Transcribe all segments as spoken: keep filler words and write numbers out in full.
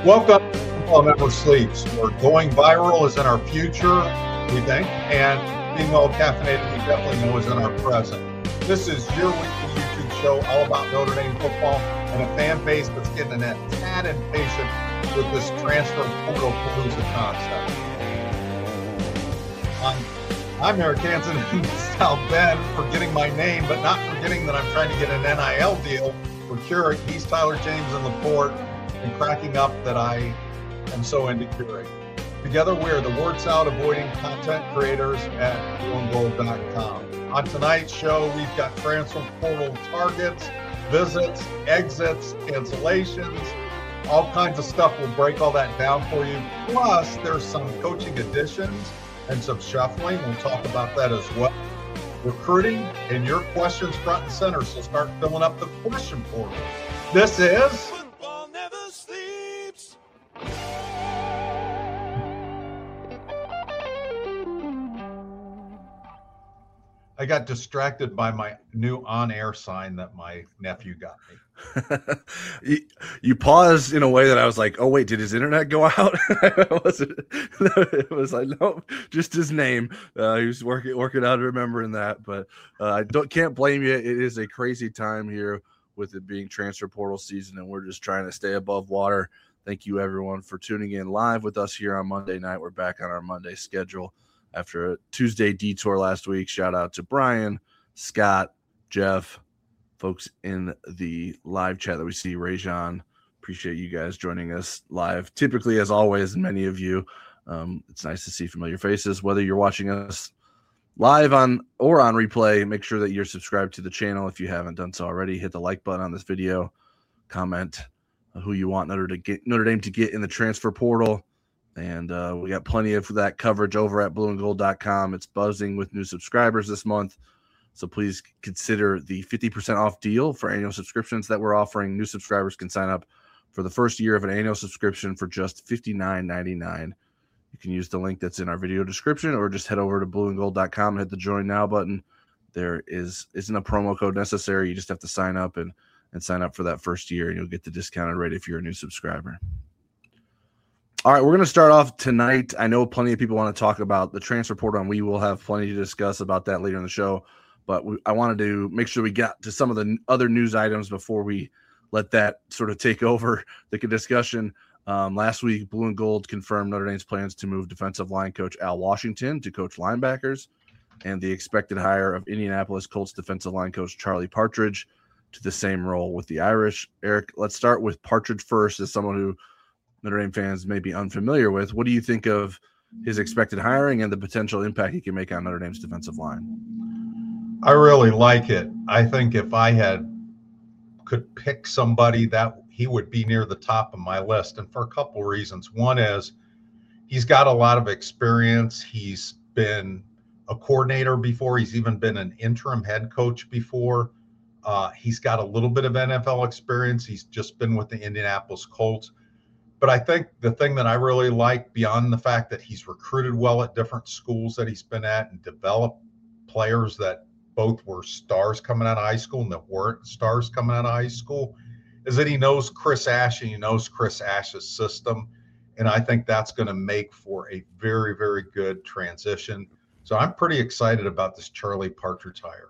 Welcome to Football Never Sleeps, where going viral is in our future, we think, and being well caffeinated, we definitely know is in our present. This is your weekly YouTube show all about Notre Dame football and a fan base that's getting a tad impatient with this transfer portal palooza concept. I'm, I'm Eric Hansen in South Bend, forgetting my name, but not forgetting that I'm trying to get an N I L deal for Keurig. He's Tyler James in LaPorte. And cracking up that I am so into Keurig. Together, we are the word salad avoiding content creators at blue and gold dot com. On tonight's show, we've got transfer portal targets, visits, exits, cancellations, all kinds of stuff. We'll break all that down for you. Plus, there's some coaching additions and some shuffling. We'll talk about that as well. Recruiting and your questions front and center. So start filling up the question portal. This is I got distracted by my new on-air sign that my nephew got me. you, you paused in a way that I was like, oh, wait, did his internet go out? was it, it was like, no, just his name. Uh, he was working working out remembering that. But uh, I don't can't blame you. It is a crazy time here with it being transfer portal season, and we're just trying to stay above water. Thank you, everyone, for tuning in live with us here on Monday night. We're back on our Monday schedule after a Tuesday detour last week. Shout out to Brian, Scott, Jeff, folks in the live chat that we see, Rajon. Appreciate you guys joining us live. Typically, as always, many of you, um, it's nice to see familiar faces. Whether you're watching us live on or on replay, make sure that you're subscribed to the channel. If you haven't done so already, hit the like button on this video, comment who you want Notre, to get, Notre Dame to get in the transfer portal. And uh, we got plenty of that coverage over at blue and gold dot com. It's buzzing with new subscribers this month. So please consider the fifty percent off deal for annual subscriptions that we're offering. New subscribers can sign up for the first year of an annual subscription for just fifty-nine ninety-nine. You can use the link that's in our video description or just head over to blue and gold dot com and hit the join now button. There is, isn't a promo code necessary. You just have to sign up and, and sign up for that first year, and you'll get the discounted rate if you're a new subscriber. All right, we're going to start off tonight. I know plenty of people want to talk about the transfer portal, and we will have plenty to discuss about that later in the show. But we, I wanted to make sure we got to some of the other news items before we let that sort of take over the discussion. Um, last week, Blue and Gold confirmed Notre Dame's plans to move defensive line coach Al Washington to coach linebackers, and the expected hire of Indianapolis Colts defensive line coach Charlie Partridge to the same role with the Irish. Eric, let's start with Partridge first, as someone who Notre Dame fans may be unfamiliar with. What do you think of his expected hiring and the potential impact he can make on Notre Dame's defensive line? I really like it. I think if I had could pick somebody, that he would be near the top of my list, and for a couple of reasons. One is he's got a lot of experience. He's been a coordinator before. He's even been an interim head coach before. Uh, he's got a little bit of N F L experience. He's just been with the Indianapolis Colts. But I think the thing that I really like, beyond the fact that he's recruited well at different schools that he's been at and developed players that both were stars coming out of high school and that weren't stars coming out of high school, is that he knows Chris Ash and he knows Chris Ash's system. And I think that's going to make for a very, very good transition. So I'm pretty excited about this Charlie Partridge hire.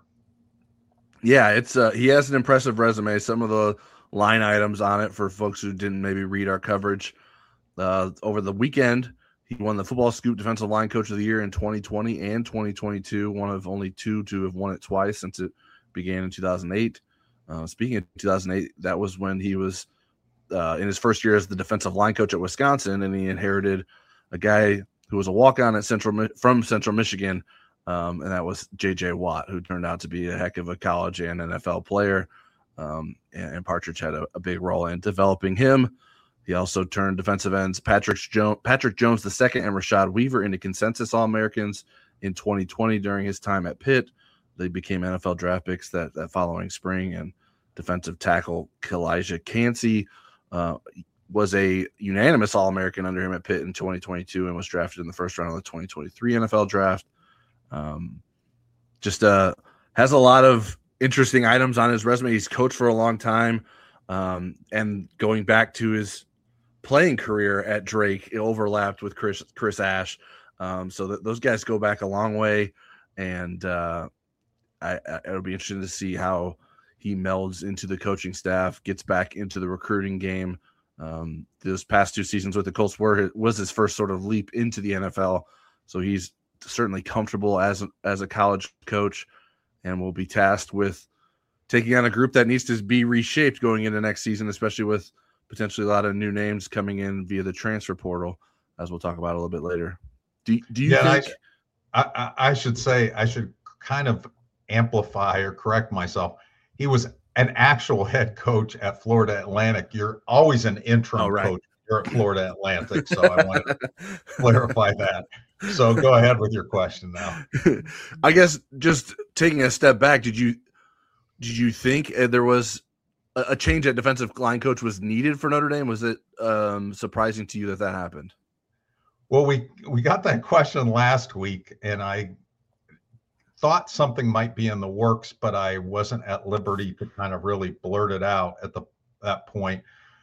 Yeah, it's uh, he has an impressive resume. Some of the line items on it for folks who didn't maybe read our coverage. Uh, over the weekend, he won the Football Scoop Defensive Line Coach of the Year in twenty twenty and twenty twenty-two, one of only two to have won it twice since it began in two thousand eight. Uh, speaking of two thousand eight, that was when he was uh, in his first year as the defensive line coach at Wisconsin, and he inherited a guy who was a walk-on at Central from Central Michigan, um, and that was J J Watt, who turned out to be a heck of a college and N F L player. Um, and, and Partridge had a, a big role in developing him. He also turned defensive ends Patrick Jones, Patrick Jones the second and Rashad Weaver into consensus All-Americans in twenty twenty during his time at Pitt. They became N F L draft picks that, that following spring. And defensive tackle Kalijah Kancey uh, was a unanimous All-American under him at Pitt in twenty twenty-two and was drafted in the first round of the twenty twenty-three N F L draft. Um, just uh, has a lot of interesting items on his resume. He's coached for a long time. Um, and going back to his playing career at Drake, it overlapped with Chris Chris Ash. Um, so th- those guys go back a long way, and uh, I, I, it'll be interesting to see how he melds into the coaching staff, gets back into the recruiting game. Um, those past two seasons with the Colts were was his first sort of leap into the N F L, so he's certainly comfortable as as a college coach, and will be tasked with taking on a group that needs to be reshaped going into next season, especially with potentially a lot of new names coming in via the transfer portal, as we'll talk about a little bit later. Do, do you yeah, think? I, I, I should say, I should kind of amplify or correct myself. He was an actual head coach at Florida Atlantic. You're always an interim Oh, right. coach here at Florida Atlantic. So I want to clarify that. So go ahead with your question now. I guess just taking a step back, did you did you think there was a, a change at defensive line coach was needed for Notre Dame? Was it um, surprising to you that that happened? Well, we we got that question last week, and I thought something might be in the works, but I wasn't at liberty to kind of really blurt it out at the that point.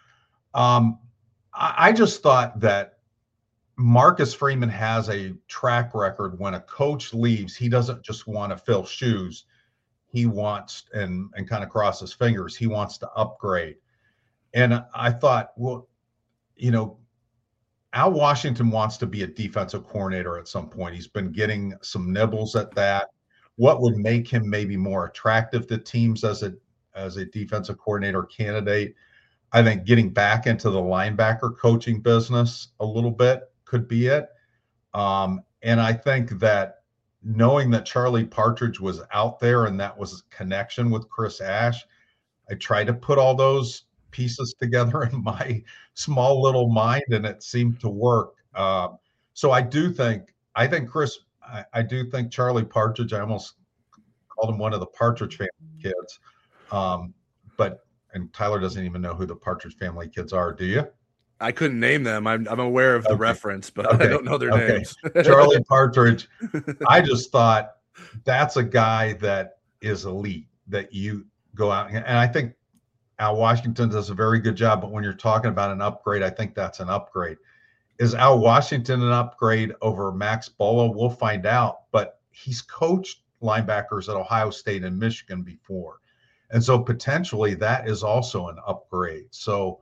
Um, I, I just thought that Marcus Freeman has a track record. When a coach leaves, he doesn't just want to fill shoes. He wants, and and kind of cross his fingers, he wants to upgrade. And I thought, well, you know, Al Washington wants to be a defensive coordinator at some point. He's been getting some nibbles at that. What would make him maybe more attractive to teams as a as a defensive coordinator candidate? I think getting back into the linebacker coaching business a little bit could be it. Um, and I think that knowing that Charlie Partridge was out there and that was a connection with Chris Ash, I tried to put all those pieces together in my small little mind, and it seemed to work. Uh, so I do think, I think Chris, I, I do think Charlie Partridge, I almost called him one of the Partridge family kids. Um, but, and Tyler doesn't even know who the Partridge family kids are. Do you? I couldn't name them. I'm, I'm aware of the okay. reference, but okay. I don't know their okay. names. Charlie Partridge. I just thought that's a guy that is elite, that you go out. And I think Al Washington does a very good job, but when you're talking about an upgrade, I think that's an upgrade. Is Al Washington an upgrade over Max Bolo? We'll find out, but he's coached linebackers at Ohio State and Michigan before. And so potentially that is also an upgrade. So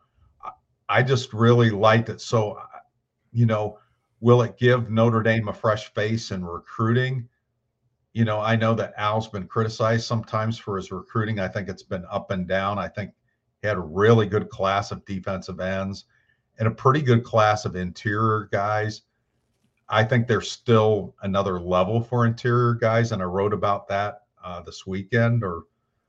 I just really liked it. So, you know, will it give Notre Dame a fresh face in recruiting? You know, I know that Al's been criticized sometimes for his recruiting. I think it's been up and down. I think he had a really good class of defensive ends and a pretty good class of interior guys. I think there's still another level for interior guys, and I wrote about that uh, this weekend. Or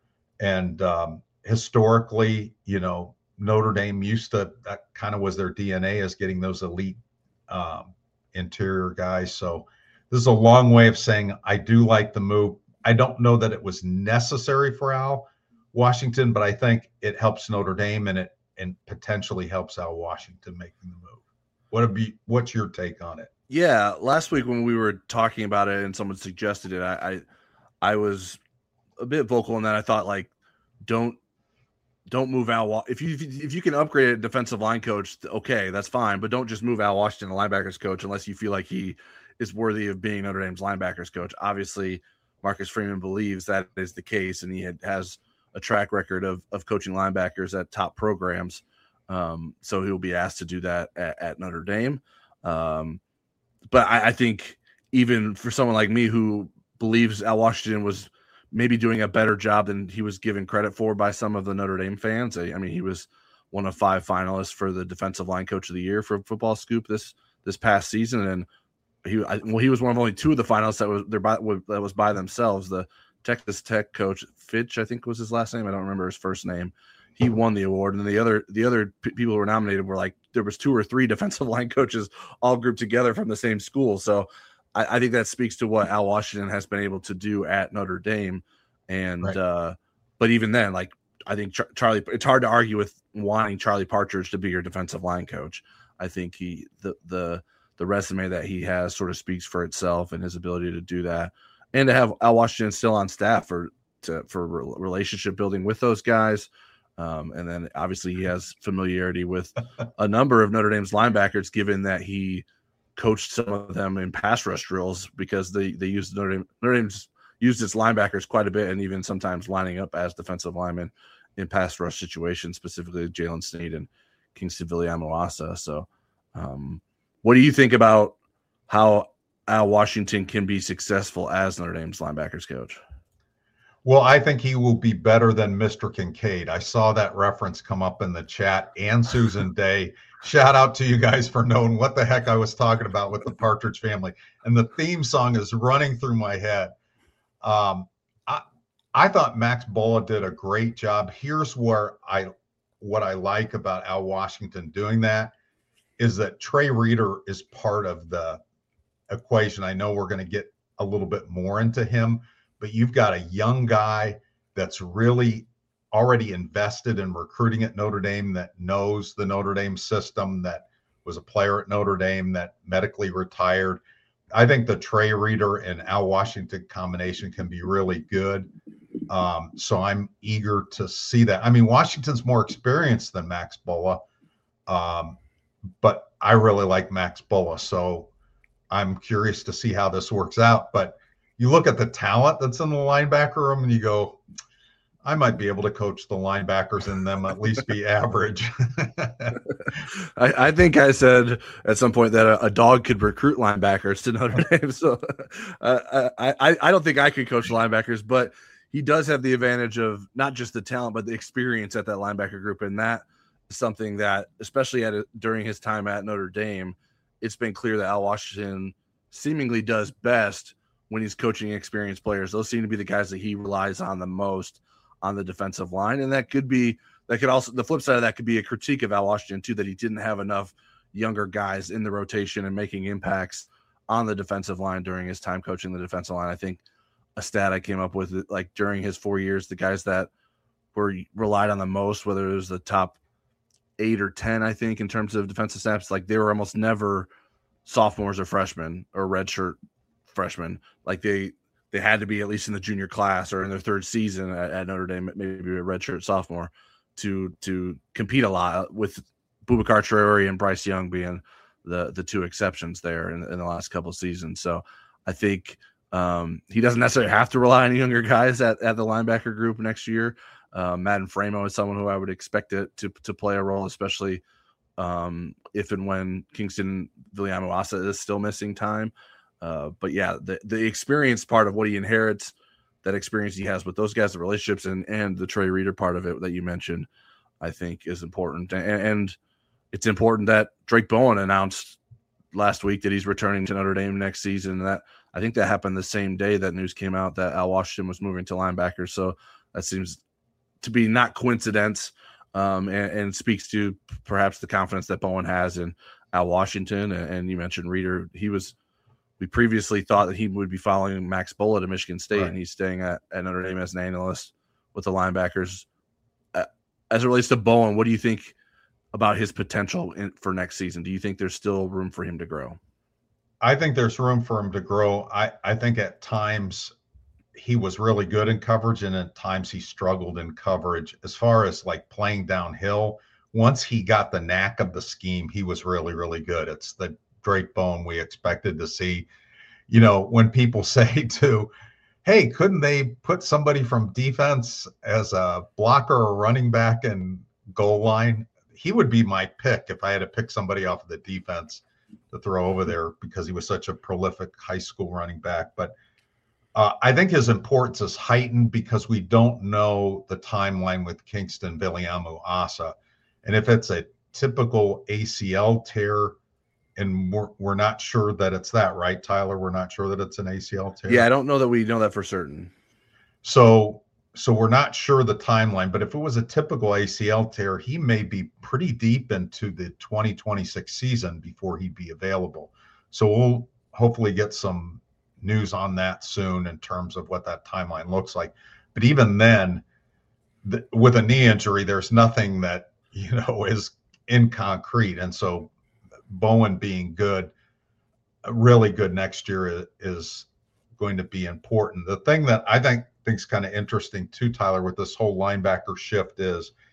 and um, historically, you know, Notre Dame used to, that kind of was their D N A, as getting those elite um, interior guys. So this is a long way of saying I do like the move. I don't know that it was necessary for Al Washington, but I think it helps Notre Dame, and it and potentially helps Al Washington making the move. What be what's your take on it? Yeah, last week when we were talking about it and someone suggested it, I I, I was a bit vocal in that. I thought, like, don't don't move Al. If you if you can upgrade a defensive line coach, okay, that's fine, but don't just move Al Washington, the linebackers coach, unless you feel like he is worthy of being Notre Dame's linebackers coach. Obviously, Marcus Freeman believes that is the case, and he had, has a track record of of coaching linebackers at top programs. Um, so he'll be asked to do that at, at Notre Dame. Um, but I, I think even for someone like me who believes Al Washington was maybe doing a better job than he was given credit for by some of the Notre Dame fans. I, I mean, he was one of five finalists for the defensive line coach of the year for Football Scoop this this past season, and he I, well he was one of only two of the finalists that was there by that was by themselves. The Texas Tech coach Fitch, I think was his last name. I don't remember his first name. He won the award, and the other the other p- people who were nominated were like there was two or three defensive line coaches all grouped together from the same school. So I, I think that speaks to what Al Washington has been able to do at Notre Dame. And right. uh, but even then, like I think Char- Charlie, it's hard to argue with wanting Charlie Partridge to be your defensive line coach. I think he the the the resume that he has sort of speaks for itself, and his ability to do that, and to have Al Washington still on staff for to, for relationship building with those guys. Um, and then obviously he has familiarity with a number of Notre Dame's linebackers, given that he coached some of them in pass rush drills because they, they used Notre Dame, Notre Dame's used its linebackers quite a bit, and even sometimes lining up as defensive linemen in pass rush situations, specifically Jalen Sneed and Kingston Viliamu-Asa. So um, what do you think about how Al Washington can be successful as Notre Dame's linebackers coach? Well, I think he will be better than Mister Kincaid. I saw that reference come up in the chat, and Susan Day. Shout out to you guys for knowing what the heck I was talking about with the Partridge Family. And the theme song is running through my head. Um, I, I thought Max Bullough did a great job. Here's where I, what I like about Al Washington doing that is that Trey Reeder is part of the equation. I know we're going to get a little bit more into him, but you've got a young guy that's really already invested in recruiting at Notre Dame, that knows the Notre Dame system, that was a player at Notre Dame, that medically retired. I think the Trey Reeder and Al Washington combination can be really good. Um, so I'm eager to see that. I mean, Washington's more experienced than Max Bullough, um, but I really like Max Bullough. So I'm curious to see how this works out. But you look at the talent that's in the linebacker room and you go, I might be able to coach the linebackers and them at least be average. I, I think I said at some point that a, a dog could recruit linebackers to Notre Dame. So uh, I, I, I don't think I could coach linebackers, but he does have the advantage of not just the talent, but the experience at that linebacker group. And that is something that, especially at a, during his time at Notre Dame, it's been clear that Al Washington seemingly does best when he's coaching experienced players. Those seem to be the guys that he relies on the most on the defensive line. And that could be, that could also, the flip side of that could be a critique of Al Washington too, that he didn't have enough younger guys in the rotation and making impacts on the defensive line during his time coaching the defensive line. I think a stat I came up with, like during his four years, the guys that were relied on the most, whether it was the top eight or ten, I think, in terms of defensive snaps, like they were almost never sophomores or freshmen or redshirt freshmen. Like they, they had to be at least in the junior class or in their third season at, at Notre Dame, maybe a redshirt sophomore, to to compete a lot, with Boubacar Traore and Bryce Young being the the two exceptions there in, in the last couple of seasons. So I think um, he doesn't necessarily have to rely on younger guys at, at the linebacker group next year. Uh, Madden Framo is someone who I would expect it to to play a role, especially um, if and when Kingston Viliamu-Asa is still missing time. Uh, but yeah, the, the experience part of what he inherits, that experience he has with those guys, the relationships, and and the Trey Reeder part of it that you mentioned, I think is important. And, and it's important that Drake Bowen announced last week that he's returning to Notre Dame next season. And that I think that happened the same day that news came out that Al Washington was moving to linebacker. So that seems to be not coincidence, um, and, and speaks to perhaps the confidence that Bowen has in Al Washington. And, and you mentioned Reeder. He was, we previously thought that he would be following Max Bullough to Michigan State, right, and he's staying at, at Notre Dame as an analyst with the linebackers. Uh, as it relates to Bowen, what do you think about his potential in, for next season? Do you think there's still room for him to grow? I think there's room for him to grow. I, I think at times he was really good in coverage, and at times he struggled in coverage. As far as like playing downhill, once he got the knack of the scheme, he was really, really good. It's the Drake Bowen we expected to see. You know, when people say to, hey, couldn't they put somebody from defense as a blocker or running back and goal line? He would be my pick if I had to pick somebody off of the defense to throw over there, because he was such a prolific high school running back. But uh, I think his importance is heightened because we don't know the timeline with Kingston Viliamu-Asa. And if it's a typical A C L tear, and we're, we're not sure that it's that, right, Tyler? We're not sure that it's an A C L tear. Yeah, I don't know that we know that for certain. So so we're not sure the timeline, but if it was a typical A C L tear, he may be pretty deep into the twenty twenty-six season before he'd be available. So we'll hopefully get some news on that soon in terms of what that timeline looks like. But even then, the, with a knee injury, there's nothing that, you know, is in concrete. And so Bowen being good, really good next year is, is going to be important. The thing that I think think's kind of interesting too, Tyler, with this whole linebacker shift is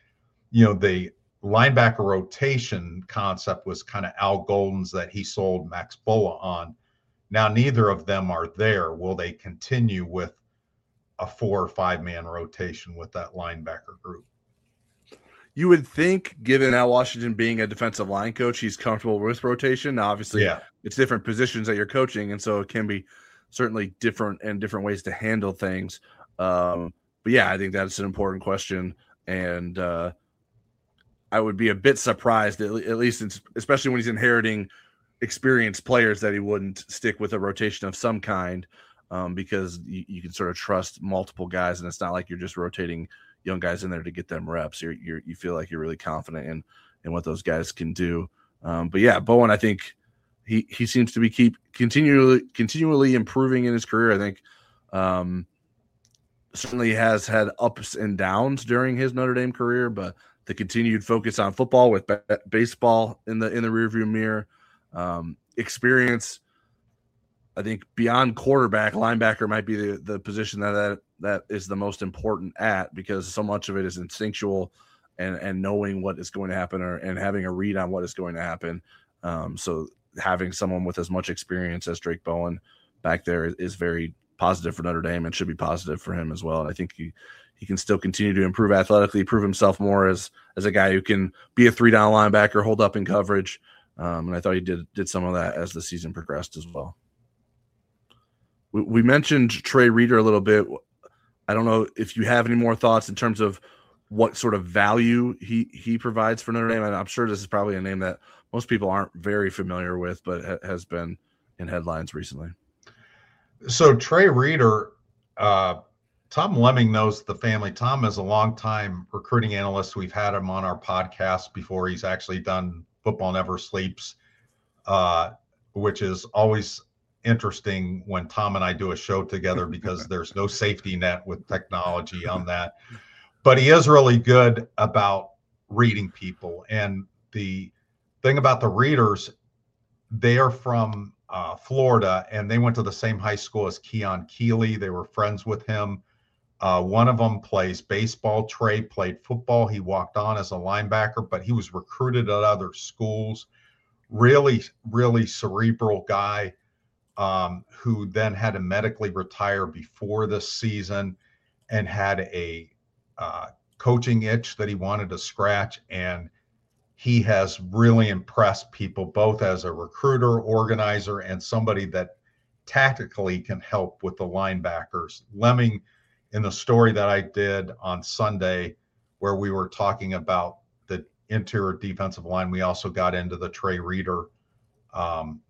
you know, the linebacker rotation concept was kind of Al Golden's that he sold Max Bola on. Now, neither of them are there. Will they continue with a four or five man rotation with that linebacker group? You would think, given Al Washington being a defensive line coach, he's comfortable with rotation. Now, obviously, yeah. it's different positions that you're coaching, and so it can be certainly different and different ways to handle things. Um, but yeah, I think that's an important question, and uh, I would be a bit surprised, at least, in, especially when he's inheriting experienced players, that he wouldn't stick with a rotation of some kind, um, because you, you can sort of trust multiple guys, and it's not like you're just rotating young guys in there to get them reps. You're, you're, you feel like you're really confident in in what those guys can do. Um, but yeah, Bowen, I think he he seems to be keep continually continually improving in his career. I think um, certainly has had ups and downs during his Notre Dame career, but the continued focus on football with ba- baseball in the in the rearview mirror, um, experience. I think beyond quarterback, linebacker might be the, the position that, that that is the most important at, because so much of it is instinctual and, and knowing what is going to happen, or and having a read on what is going to happen. Um, so having someone with as much experience as Drayk Bowen back there is, is very positive for Notre Dame, and should be positive for him as well. And I think he, he can still continue to improve athletically, prove himself more as as a guy who can be a three down linebacker, hold up in coverage. Um, and I thought he did did some of that as the season progressed as well. We, we mentioned Trey Reader a little bit. I don't know if you have any more thoughts in terms of what sort of value he, he provides for Notre Dame. And I'm sure this is probably a name that most people aren't very familiar with, but ha- has been in headlines recently. So Trey Reader, uh, Tom Lemming knows the family. Tom is a longtime recruiting analyst. We've had him on our podcast before. He's actually done Football Never Sleeps, uh, which is always interesting when Tom and I do a show together, because there's no safety net with technology on that. But he is really good about reading people. And the thing about the Readers, they are from uh, Florida, and they went to the same high school as Keon Keeley. They were friends with him. Uh, one of them plays baseball. Trey played football. He walked on as a linebacker, but he was recruited at other schools. Really, really cerebral guy. Um, who then had to medically retire before this season, and had a uh, coaching itch that he wanted to scratch. And he has really impressed people, both as a recruiter, organizer, and somebody that tactically can help with the linebackers. Lemming, in the story that I did on Sunday, where we were talking about the interior defensive line, we also got into the Trey Reader um,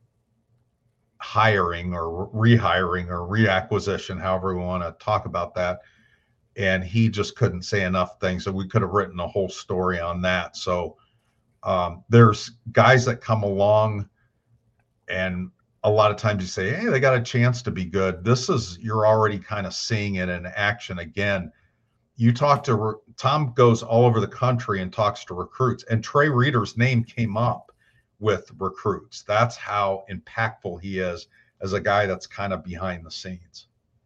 hiring or rehiring or reacquisition, however we want to talk about that. And he just couldn't say enough things. So we could have written a whole story on that. So um, there's guys that come along, and a lot of times you say, hey, they got a chance to be good. This is, you're already kind of seeing it in action again. You talk to, Tom goes all over the country and talks to recruits, and Trey Reader's name came up with recruits. That's how impactful he is as a guy that's kind of behind the scenes.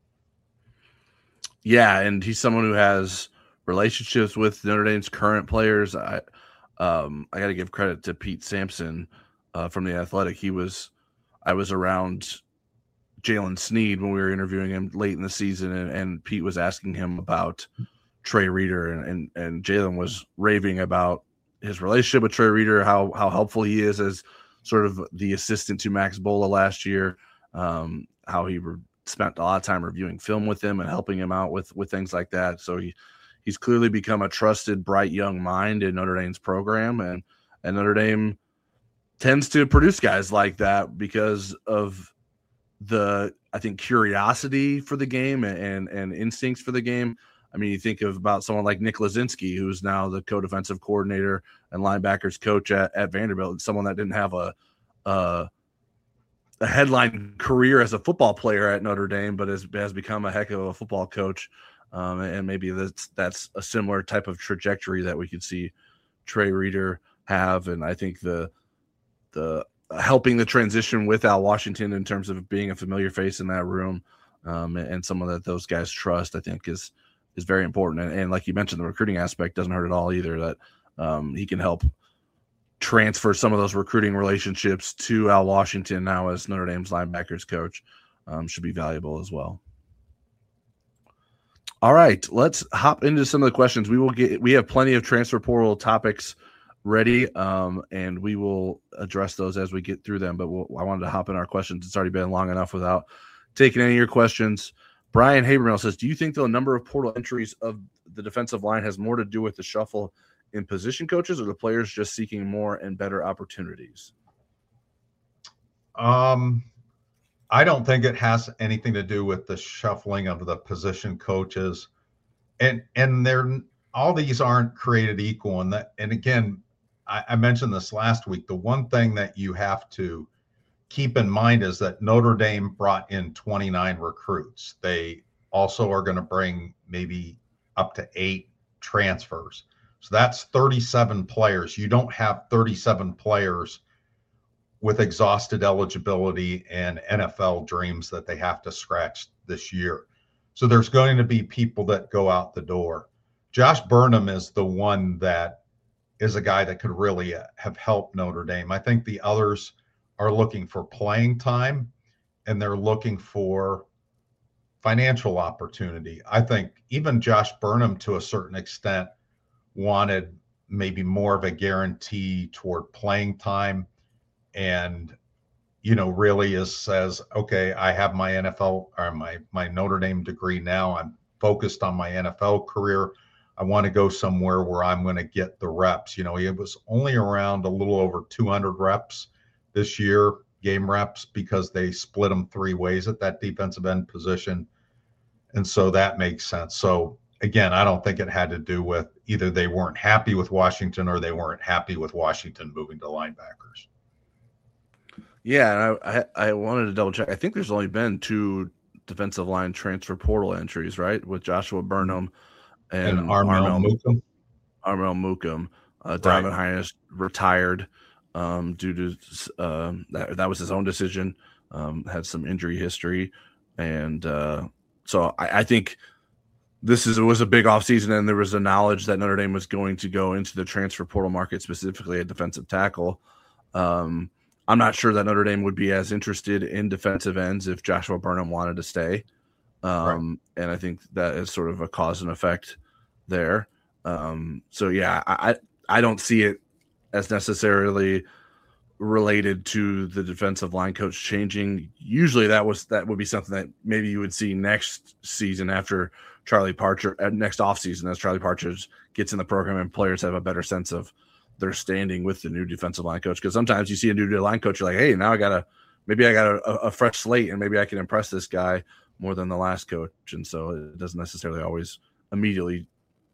Yeah, and he's someone who has relationships with Notre Dame's current players. I um, I got to give credit to Pete Sampson uh, from The Athletic. He was, I was around Jalen Sneed when we were interviewing him late in the season, and, and Pete was asking him about Trey Reader, and and, and Jalen was raving about his relationship with Trey Reader, how how helpful he is as sort of the assistant to Max Bola last year, um, how he re- spent a lot of time reviewing film with him and helping him out with with things like that. So he he's clearly become a trusted, bright young mind in Notre Dame's program, and and Notre Dame tends to produce guys like that because of the, I think, curiosity for the game and and, and instincts for the game. I mean, you think of about someone like Nick Lazinski, who's now the co-defensive coordinator and linebackers coach at, at Vanderbilt, someone that didn't have a, a a headline career as a football player at Notre Dame, but has, has become a heck of a football coach. Um, and maybe that's, that's a similar type of trajectory that we could see Trey Reader have. And I think the the helping the transition with Al Washington in terms of being a familiar face in that room, um, and someone that those guys trust, I think is – is very important. And, and like you mentioned, the recruiting aspect doesn't hurt at all either. That um, he can help transfer some of those recruiting relationships to Al Washington now as Notre Dame's linebackers coach. Um, should be valuable as well. All right, let's hop into some of the questions. We will get. We have plenty of transfer portal topics ready, um, and we will address those as we get through them. But we'll, I wanted to hop in our questions. It's already been long enough without taking any of your questions. Brian Habermill says, do you think the number of portal entries of the defensive line has more to do with the shuffle in position coaches or the players just seeking more and better opportunities? Um, I don't think it has anything to do with the shuffling of the position coaches. And, and they're, all these aren't created equal. And that, and again, I, I mentioned this last week. The one thing that you have to keep in mind is that Notre Dame brought in twenty-nine recruits. They also are going to bring maybe up to eight transfers. So that's thirty-seven players. You don't have thirty-seven players with exhausted eligibility and N F L dreams that they have to scratch this year. So there's going to be people that go out the door. Josh Burnham is the one that is a guy that could really have helped Notre Dame. I think the others are looking for playing time and they're looking for financial opportunity. I think even Josh Burnham, to a certain extent, wanted maybe more of a guarantee toward playing time, and you know really is says, okay, I have my N F L or my my Notre Dame degree now. I'm focused on my N F L career. I want to go somewhere where I'm going to get the reps. You know, he was only around a little over two hundred reps this year, game reps, because they split them three ways at that defensive end position. And so that makes sense. So again, I don't think it had to do with either they weren't happy with Washington or they weren't happy with Washington moving to linebackers. Yeah, and I, I, I wanted to double check. I think there's only been two defensive line transfer portal entries, right, with Joshua Burnham and, and Armel Mukam. Armel Mukam. Uh, Donovan right. Hines retired um, due to uh, that. That was his own decision. Um, had some injury history, and uh, so I, I think this is it was a big offseason, and there was a knowledge that Notre Dame was going to go into the transfer portal market, specifically at defensive tackle. Um, I'm not sure that Notre Dame would be as interested in defensive ends if Joshua Burnham wanted to stay. Um, right. And I think that is sort of a cause and effect there. Um, so, yeah, I, I don't see it as necessarily related to the defensive line coach changing. Usually that was that would be something that maybe you would see next season after Charlie Partridge, uh, next offseason as Charlie Partridge gets in the program and players have a better sense of their standing with the new defensive line coach. Because sometimes you see a new line coach, you're like, hey, now I got to maybe I got a, a fresh slate and maybe I can impress this guy more than the last coach. And so it doesn't necessarily always immediately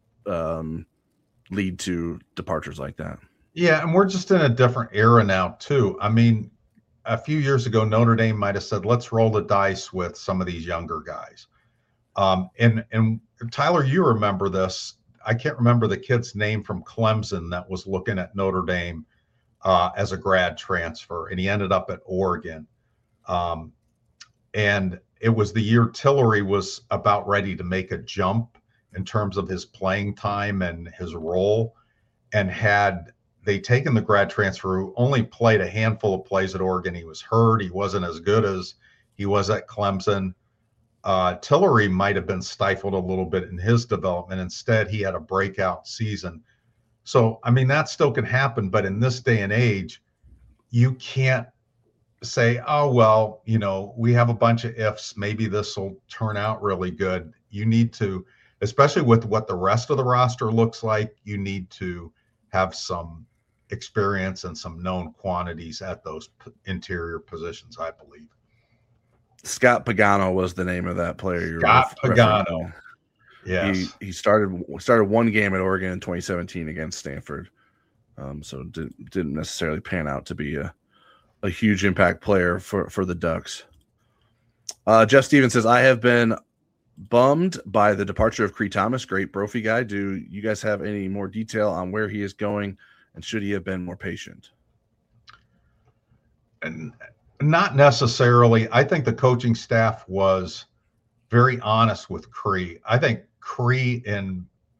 um, lead to departures like that. Yeah, and we're just in a different era now, too. I mean, a few years ago, Notre Dame might have said, let's roll the dice with some of these younger guys. Um, and, and Tyler, you remember this. I can't remember the kid's name from Clemson that was looking at Notre Dame uh, as a grad transfer, and he ended up at Oregon. Um, and it was the year Tillery was about ready to make a jump in terms of his playing time and his role, and had they taken the grad transfer who only played a handful of plays at Oregon. He was hurt. He wasn't as good as he was at Clemson. Uh, Tillery might have been stifled a little bit in his development. Instead, he had a breakout season. So, I mean, that still can happen. But in this day and age, you can't say, oh, well, you know, we have a bunch of ifs. Maybe this will turn out really good. You need to, especially with what the rest of the roster looks like, you need to have some experience and some known quantities at those p- interior positions, I believe. Scott Pagano was the name of that player. Scott Pagano. Yes. He he started started one game at Oregon in twenty seventeen against Stanford. Um, so did, didn't necessarily pan out to be a, a huge impact player for, for the Ducks. Uh, Jeff Stevens says, I have been bummed by the departure of Cree Thomas. Great Brophy guy. Do you guys have any more detail on where he is going, and should he have been more patient? And not necessarily. I think the coaching staff was very honest with Cree. I think Cree, in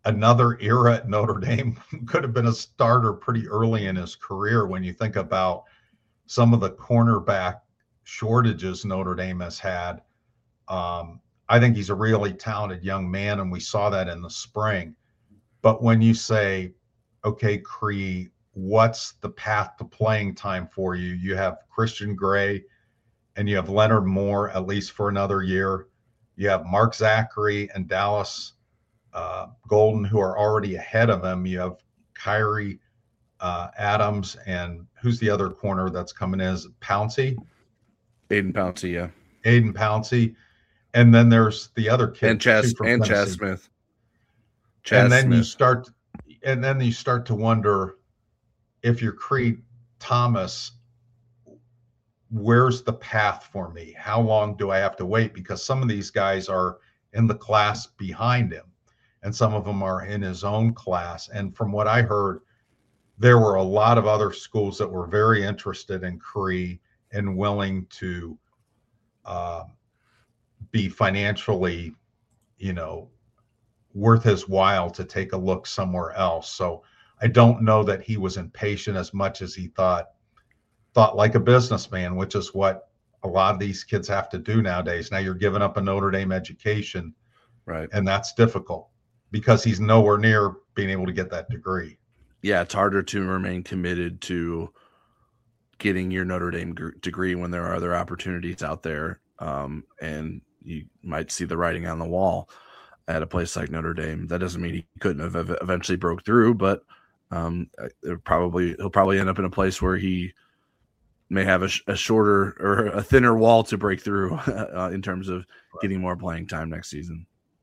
another era at Notre Dame. Could have been a starter pretty early in his career when you think about some of the cornerback shortages Notre Dame has had. Um, I think he's a really talented young man, and we saw that in the spring. But when you say, okay, Cree, what's the path to playing time for you? You have Christian Gray and you have Leonard Moore, at least for another year. You have Mark Zachary and Dallas uh, Golden, who are already ahead of him. You have Kyrie uh, Adams, and who's the other corner that's coming in? Is it Pouncey? Aiden Pouncey, yeah. Aiden Pouncey. And then there's the other kid. And Chaz, and Chaz Smith. Chaz and then Smith. you start and then you start to wonder if you're Creed Thomas, where's the path for me? How long do I have to wait? Because some of these guys are in the class behind him, and some of them are in his own class. And from what I heard, there were a lot of other schools that were very interested in Cree and willing to uh, be financially, you know, worth his while to take a look somewhere else. So I don't know that he was impatient as much as he thought thought like a businessman, which is what a lot of these kids have to do nowadays. Now you're giving up a Notre Dame education, right? And that's difficult because he's nowhere near being able to get that degree. Yeah, it's harder to remain committed to getting your Notre Dame g- degree when there are other opportunities out there, um, and you might see the writing on the wall at a place like Notre Dame. That doesn't mean he couldn't have ev- eventually broke through, but um, probably he'll probably end up in a place where he may have a, sh- a shorter or a thinner wall to break through uh, in terms of getting more playing time next season.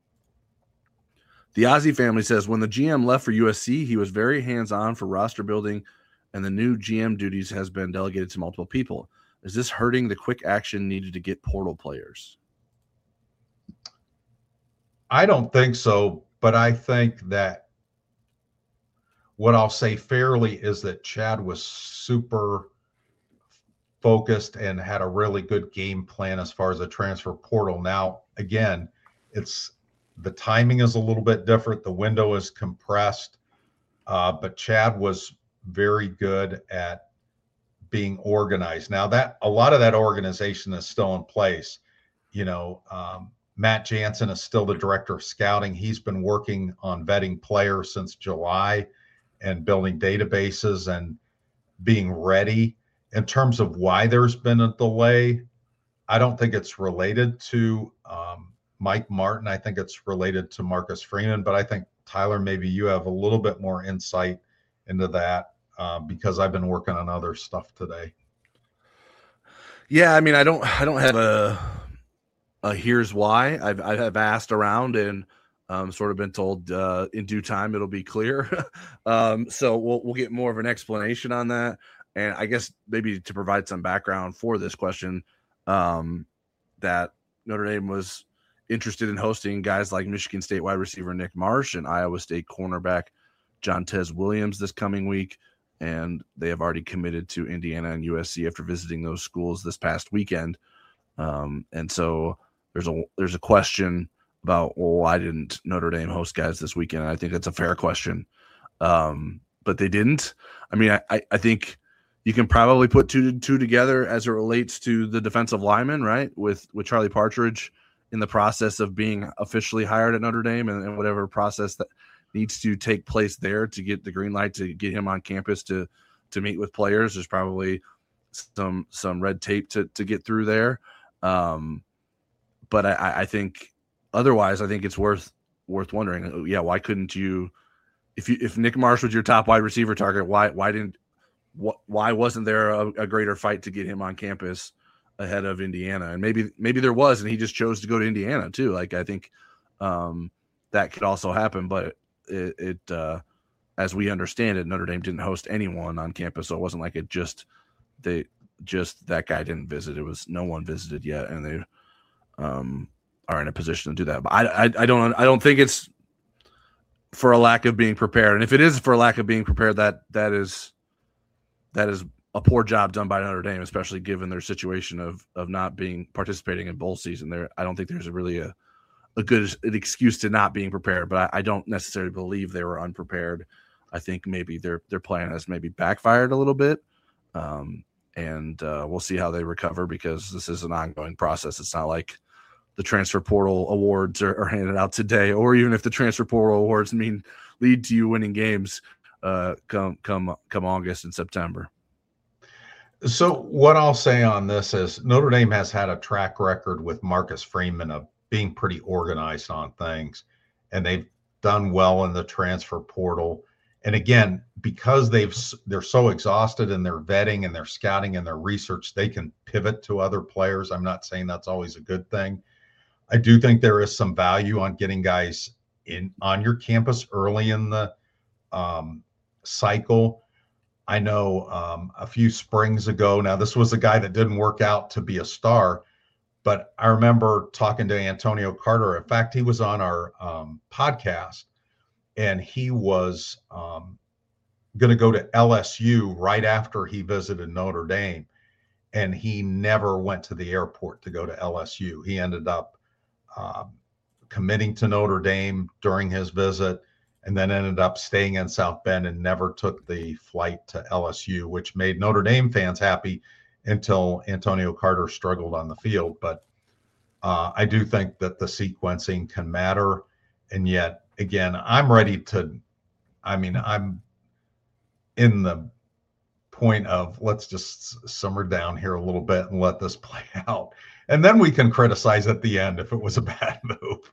The Ozzie family says, when the G M left for U S C, he was very hands-on for roster building, and the new G M duties has been delegated to multiple people. Is this hurting the quick action needed to get portal players? I don't think so, but I think that what I'll say fairly is that Chad was super focused and had a really good game plan as far as the transfer portal. Now, again, it's the timing is a little bit different. The window is compressed, uh, but Chad was very good at being organized. Now that a lot of that organization is still in place. You know, um, Matt Jansen is still the director of scouting. He's been working on vetting players since July and building databases and being ready. In terms of why there's been a delay, I don't think it's related to um, Mike Martin. I think it's related to Marcus Freeman, but I think, Tyler, maybe you have a little bit more insight into that uh, because I've been working on other stuff today. Yeah, I mean, I don't, I don't have a, a here's why. I've, I've asked around and um, sort of been told uh, in due time it'll be clear. um, so we'll we'll get more of an explanation on that. And I guess maybe to provide some background for this question, um, that Notre Dame was interested in hosting guys like Michigan State wide receiver Nick Marsh and Iowa State cornerback Jontez Williams this coming week. And they have already committed to Indiana and U S C after visiting those schools this past weekend. Um, and so there's a there's a question about, well, why didn't Notre Dame host guys this weekend? And I think that's a fair question. Um, but they didn't. I mean, I, I, I think you can probably put two two together as it relates to the defensive lineman, right? With with Charlie Partridge in the process of being officially hired at Notre Dame and, and whatever process that needs to take place there to get the green light to get him on campus to to meet with players. There's probably some some red tape to to get through there. Um, but I, I think otherwise, I think it's worth worth wondering. Yeah, why couldn't you? If you if Nick Marsh was your top wide receiver target, why why didn't What, why wasn't there a, a greater fight to get him on campus ahead of Indiana? And maybe maybe there was, and he just chose to go to Indiana too. Like I think um, that could also happen. But it, it uh, as we understand it, Notre Dame didn't host anyone on campus, so it wasn't like it just they just that guy didn't visit. It was no one visited yet, and they um, are in a position to do that. But I, I I don't I don't think it's for a lack of being prepared. And if it is for a lack of being prepared, that that is. That is a poor job done by Notre Dame, especially given their situation of of not being participating in bowl season. There, I don't think there's a really a a good an excuse to not being prepared. But I, I don't necessarily believe they were unprepared. I think maybe their their plan has maybe backfired a little bit, um, and uh, we'll see how they recover because this is an ongoing process. It's not like the transfer portal awards are, are handed out today, or even if the transfer portal awards mean lead to you winning games uh, come come come August and September. So what I'll say on this is Notre Dame has had a track record with Marcus Freeman of being pretty organized on things, and they've done well in the transfer portal. And again, because they've they're so exhausted in their vetting and their scouting and their research, they can pivot to other players. I'm not saying that's always a good thing. I do think there is some value on getting guys in on your campus early in the um, cycle. I know um, a few springs ago, now this was a guy that didn't work out to be a star, but I remember talking to Antonio Carter. In fact, he was on our um, podcast, and he was um, going to go to L S U right after he visited Notre Dame, and he never went to the airport to go to L S U. He ended up uh, committing to Notre Dame during his visit, and then ended up staying in South Bend and never took the flight to L S U, which made Notre Dame fans happy until Antonio Carter struggled on the field. But uh, I do think that the sequencing can matter. And yet, again, I'm ready to, I mean, I'm in the point of let's just simmer down here a little bit and let this play out. And then we can criticize at the end if it was a bad move.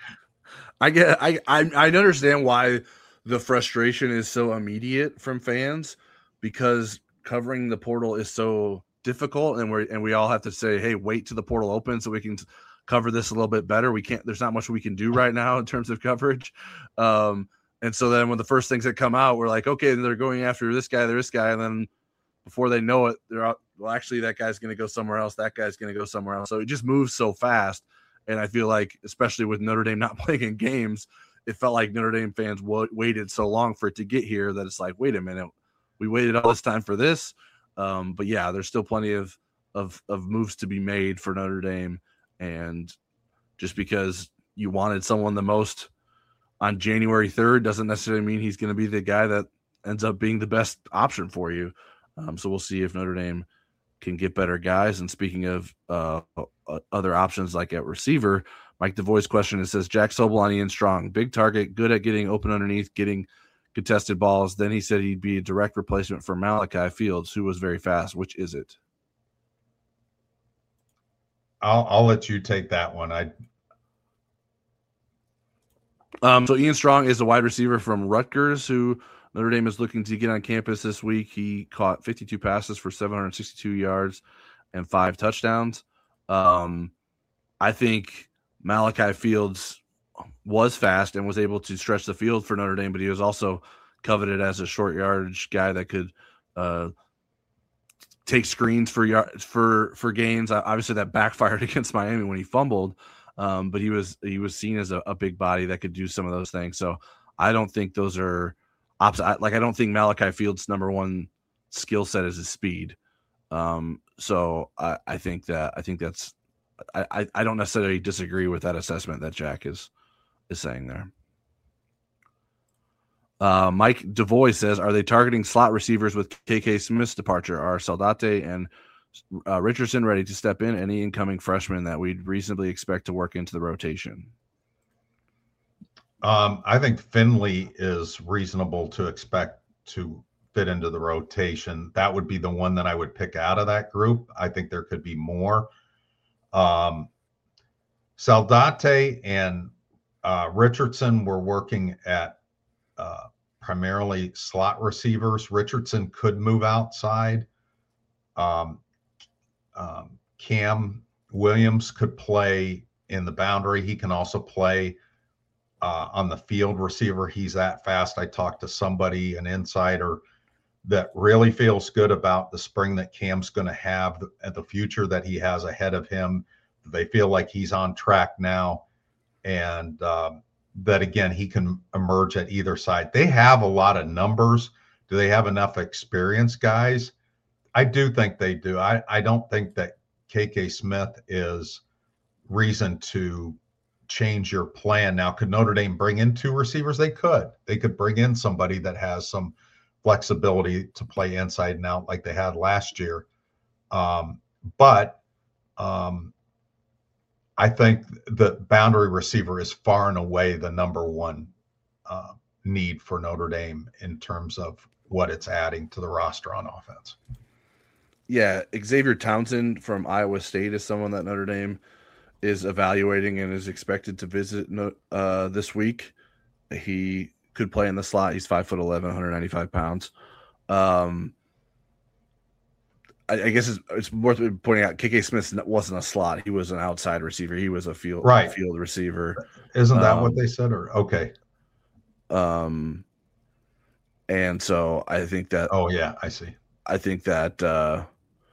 I get, I, I, I understand why the frustration is so immediate from fans, because covering the portal is so difficult, and we and we all have to say, hey, wait till the portal opens so we can cover this a little bit better. We can't. There's not much we can do right now in terms of coverage. Um, and so then when the first things that come out, we're like, okay, they're going after this guy, this guy, and then before they know it, they're out. Well, actually, that guy's going to go somewhere else. That guy's going to go somewhere else. So it just moves so fast. And I feel like, especially with Notre Dame not playing in games, it felt like Notre Dame fans w- waited so long for it to get here that it's like, wait a minute, we waited all this time for this. Um, but yeah, there's still plenty of, of of moves to be made for Notre Dame. And just because you wanted someone the most on January third doesn't necessarily mean he's going to be the guy that ends up being the best option for you. Um, so we'll see if Notre Dame can get better guys. And speaking of uh, other options like at receiver, Mike DeVoy's question, it says Jack Sobel on Ian Strong, big target, good at getting open underneath, getting contested balls. Then he said he'd be a direct replacement for Malachi Fields, who was very fast. Which is it? I'll I'll let you take that one. I um so Ian Strong is a wide receiver from Rutgers who Notre Dame is looking to get on campus this week. He caught fifty-two passes for seven hundred sixty-two yards and five touchdowns. Um, I think Malachi Fields was fast and was able to stretch the field for Notre Dame, but he was also coveted as a short yardage guy that could uh, take screens for yard, for for gains. Obviously, that backfired against Miami when he fumbled, um, but he was he was seen as a, a big body that could do some of those things. So I don't think those are opposite. Like I don't think Malachi Fields' number one skill set is his speed. Um, so I, I think that I think that's I, I don't necessarily disagree with that assessment that Jack is is saying there. Uh, Mike DeVoy says, are they targeting slot receivers with K K Smith's departure? Are Saldate and uh, Richardson ready to step in? Any incoming freshmen that we'd reasonably expect to work into the rotation? Um, I think Finley is reasonable to expect to fit into the rotation. That would be the one that I would pick out of that group. I think there could be more. Um, Saldate and uh, Richardson were working at uh, primarily slot receivers. Richardson could move outside. Um, um, Cam Williams could play in the boundary. He can also play uh, on the field receiver. He's that fast. I talked to somebody, an insider, that really feels good about the spring that Cam's going to have at the future that he has ahead of him. They feel like he's on track now, and um, that, again, he can emerge at either side. They have a lot of numbers. Do they have enough experience, guys? I do think they do. I, I don't think that K K Smith is reason to change your plan. Now, could Notre Dame bring in two receivers? They could. They could bring in somebody that has some flexibility to play inside and out like they had last year. Um, but um, I think the boundary receiver is far and away the number one uh, need for Notre Dame in terms of what it's adding to the roster on offense. Yeah, Xavier Townsend from Iowa State is someone that Notre Dame is evaluating and is expected to visit uh, this week. He could play in the slot. He's five foot eleven, one hundred ninety-five pounds. Um, I, I guess it's, it's worth pointing out K K Smith wasn't a slot. He was an outside receiver. He was a field right. field receiver. Isn't that um, what they said? Or okay. Um, and so I think that. Oh yeah, I see. I think that. Uh,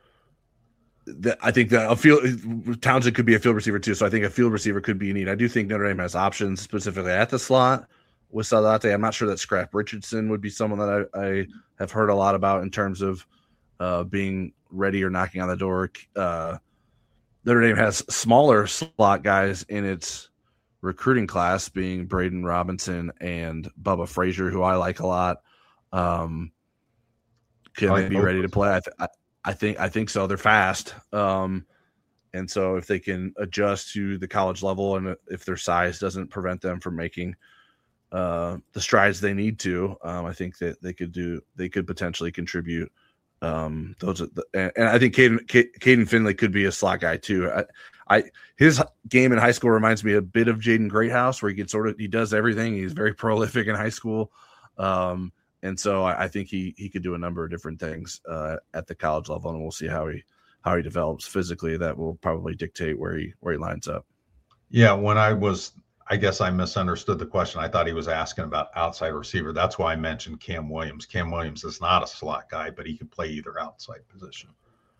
That I think that a field Townsend could be a field receiver too, so I think a field receiver could be neat. I do think Notre Dame has options specifically at the slot with Salate. I'm not sure that Scrap Richardson would be someone that I, I have heard a lot about in terms of uh, being ready or knocking on the door. Uh, Notre Dame has smaller slot guys in its recruiting class, being Braden Robinson and Bubba Frazier, who I like a lot. Um, can they be ready to play? I, th- I I think I think so. They're fast, um, and so if they can adjust to the college level, and if their size doesn't prevent them from making uh, the strides they need to, um, I think that they could do. They could potentially contribute. Um, those, are the, and, and I think Caden, Caden Finley could be a slot guy too. I, I his game in high school reminds me a bit of Jaden Greathouse, where he can sort of he does everything. He's very prolific in high school. Um, And so I, I think he he could do a number of different things uh, at the college level, and we'll see how he how he develops physically. That will probably dictate where he where he lines up. Yeah, when I was, I guess I misunderstood the question. I thought he was asking about outside receiver. That's why I mentioned Cam Williams. Cam Williams is not a slot guy, but he can play either outside position.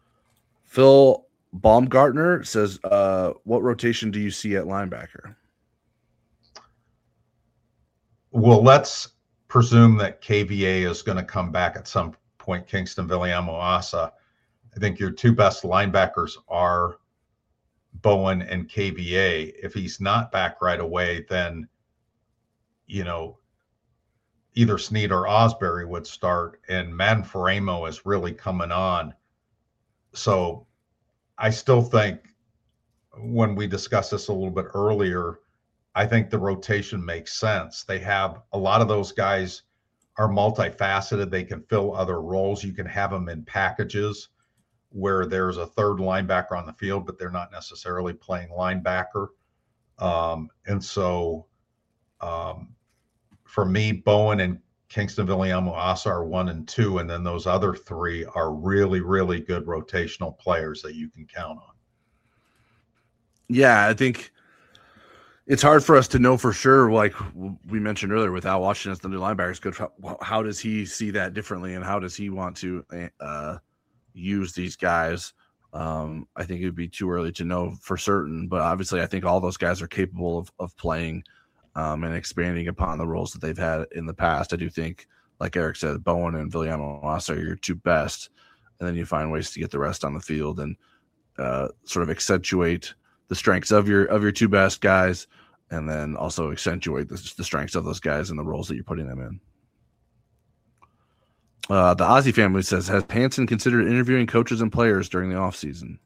Phil Baumgartner says, uh, "What rotation do you see at linebacker?" Well, let's presume that K V A is going to come back at some point. Kingston Viliamu-Asa. I think your two best linebackers are Bowen and K V A. If he's not back right away, then, you know, either Snead or Osbury would start, and Madden Faramo is really coming on. So I still think when we discussed this a little bit earlier, I think the rotation makes sense. They have a lot of those guys are multifaceted. They can fill other roles. You can have them in packages where there's a third linebacker on the field, but they're not necessarily playing linebacker. Um, and so um, for me, Bowen and Kingston Viliamu-Asa are one and two, and then those other three are really, really good rotational players that you can count on. Yeah, I think it's hard for us to know for sure, like we mentioned earlier, without watching as the new linebackers coach. How, how does he see that differently, and how does he want to uh, use these guys? Um, I think it would be too early to know for certain, but obviously I think all those guys are capable of, of playing um, and expanding upon the roles that they've had in the past. I do think, like Eric said, Bowen and Viliamu-Asa are your two best, and then you find ways to get the rest on the field and uh, sort of accentuate the strengths of your of your two best guys, and then also accentuate the, the strengths of those guys and the roles that you're putting them in. Uh, the Ozzie family says, has Hanson considered interviewing coaches and players during the offseason?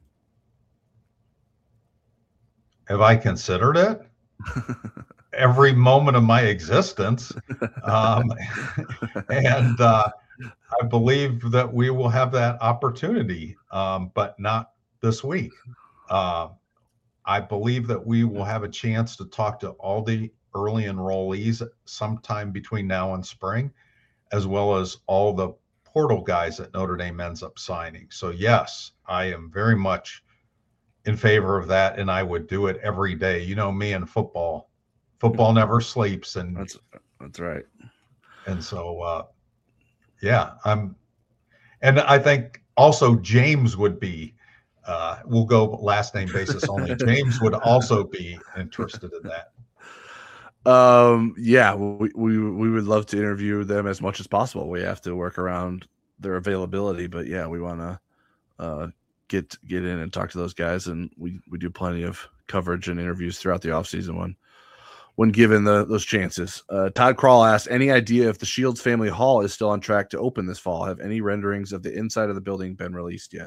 Have I considered it? Every moment of my existence. Um, and uh, I believe that we will have that opportunity, um, but not this week. Uh, I believe that we will have a chance to talk to all the early enrollees sometime between now and spring, as well as all the portal guys that Notre Dame ends up signing. So yes, I am very much in favor of that, and I would do it every day. You know me and football. Football never sleeps, and that's that's right. And so, uh, yeah, I'm, and I think also James would be. Uh, we'll go last name basis only. James would also be interested in that. Um, yeah, we, we we would love to interview them as much as possible. We have to work around their availability, but yeah, we want to uh, get get in and talk to those guys, and we we do plenty of coverage and interviews throughout the offseason when when given the those chances. Uh, Todd Crawl asked, any idea if the Shields Family Hall is still on track to open this fall? Have any renderings of the inside of the building been released yet?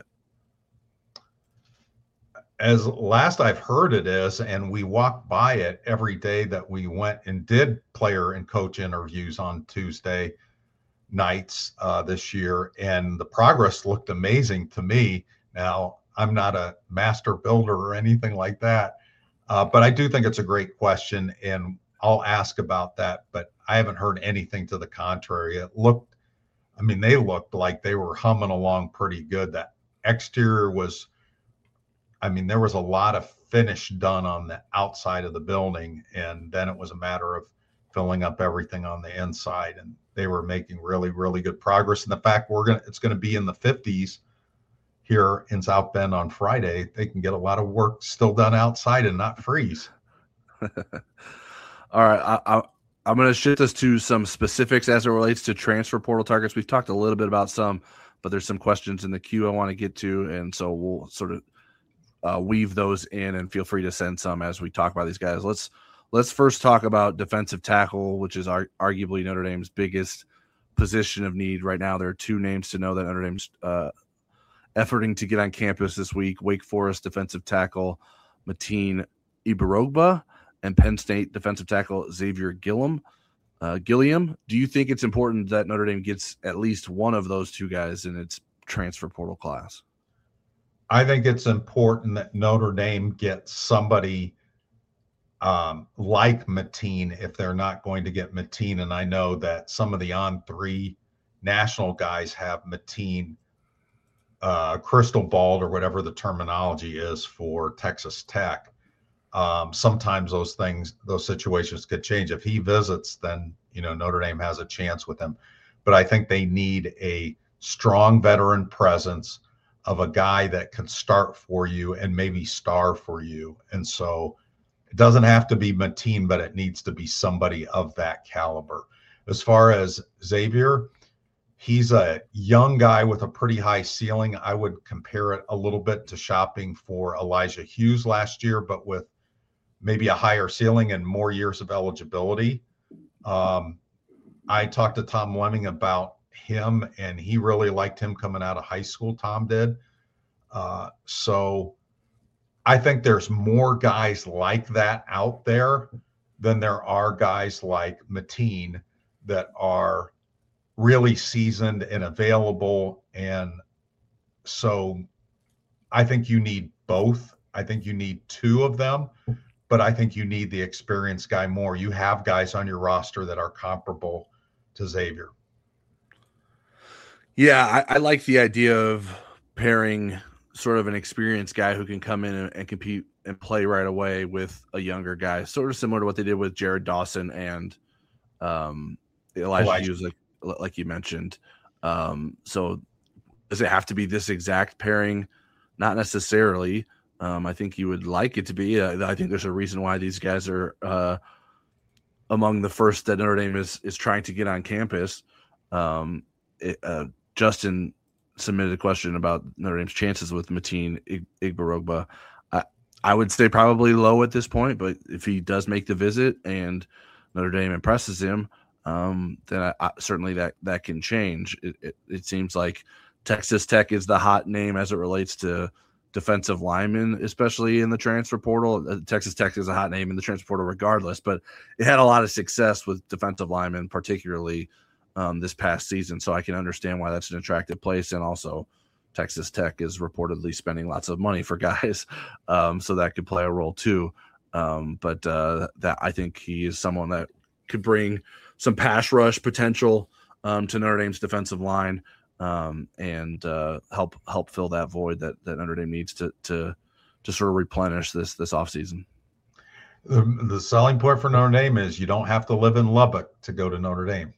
As last I've heard it is, and we walked by it every day that we went and did player and coach interviews on Tuesday nights uh, this year, and the progress looked amazing to me. Now, I'm not a master builder or anything like that, uh, but I do think it's a great question, and I'll ask about that, but I haven't heard anything to the contrary. It looked, I mean, they looked like they were humming along pretty good. That exterior was, I mean, there was a lot of finish done on the outside of the building, and then it was a matter of filling up everything on the inside, and they were making really, really good progress. And the fact we're gonna, it's going to be in the fifties here in South Bend on Friday, they can get a lot of work still done outside and not freeze. All right, I, I, I'm going to shift us to some specifics as it relates to transfer portal targets. We've talked a little bit about some, but there's some questions in the queue I want to get to, and so we'll sort of uh, weave those in, and feel free to send some as we talk about these guys. Let's let's first talk about defensive tackle, which is ar- arguably Notre Dame's biggest position of need right now. There are two names to know that Notre Dame's uh, efforting to get on campus this week: Wake Forest defensive tackle Mateen Ibarogba and Penn State defensive tackle Xavier Gilliam. Uh, Gilliam, do you think it's important that Notre Dame gets at least one of those two guys in its transfer portal class? I think it's important that Notre Dame gets somebody um, like Mateen if they're not going to get Mateen. And I know that some of the on three national guys have Mateen uh, crystal balled, or whatever the terminology is for Texas Tech. Um, sometimes those things, those situations could change. If he visits, then, you know, Notre Dame has a chance with him. But I think they need a strong veteran presence of a guy that can start for you and maybe star for you. And so it doesn't have to be Mateen, but it needs to be somebody of that caliber. As far as Xavier, he's a young guy with a pretty high ceiling. I would compare it a little bit to shopping for Elijah Hughes last year, but with maybe a higher ceiling and more years of eligibility. Um, I talked to Tom Lemming about him, and he really liked him coming out of high school. Tom did. Uh, so I think there's more guys like that out there than there are guys like Mateen that are really seasoned and available. And so I think you need both. I think you need two of them, but I think you need the experienced guy more. You have guys on your roster that are comparable to Xavier. Yeah, I, I like the idea of pairing sort of an experienced guy who can come in and, and compete and play right away with a younger guy, sort of similar to what they did with Jared Dawson and um, Elijah, Elijah Hughes, like, like you mentioned. Um, so does it have to be this exact pairing? Not necessarily. Um, I think you would like it to be. Uh, I think there's a reason why these guys are uh, among the first that Notre Dame is is trying to get on campus. Um, it, uh, Justin submitted a question about Notre Dame's chances with Mateen Ibarogba. I, I would say probably low at this point, but if he does make the visit and Notre Dame impresses him, um, then I, I, certainly that, that can change. It, it, it seems like Texas Tech is the hot name as it relates to defensive linemen, especially in the transfer portal. Uh, Texas Tech is a hot name in the transfer portal regardless, but it had a lot of success with defensive linemen, particularly Um, this past season, so I can understand why that's an attractive place. And also, Texas Tech is reportedly spending lots of money for guys, um, so that could play a role too. Um, but uh, that I think he is someone that could bring some pass rush potential um, to Notre Dame's defensive line um, and uh, help help fill that void that, that Notre Dame needs to to to sort of replenish this this offseason. The, the selling point for Notre Dame is you don't have to live in Lubbock to go to Notre Dame.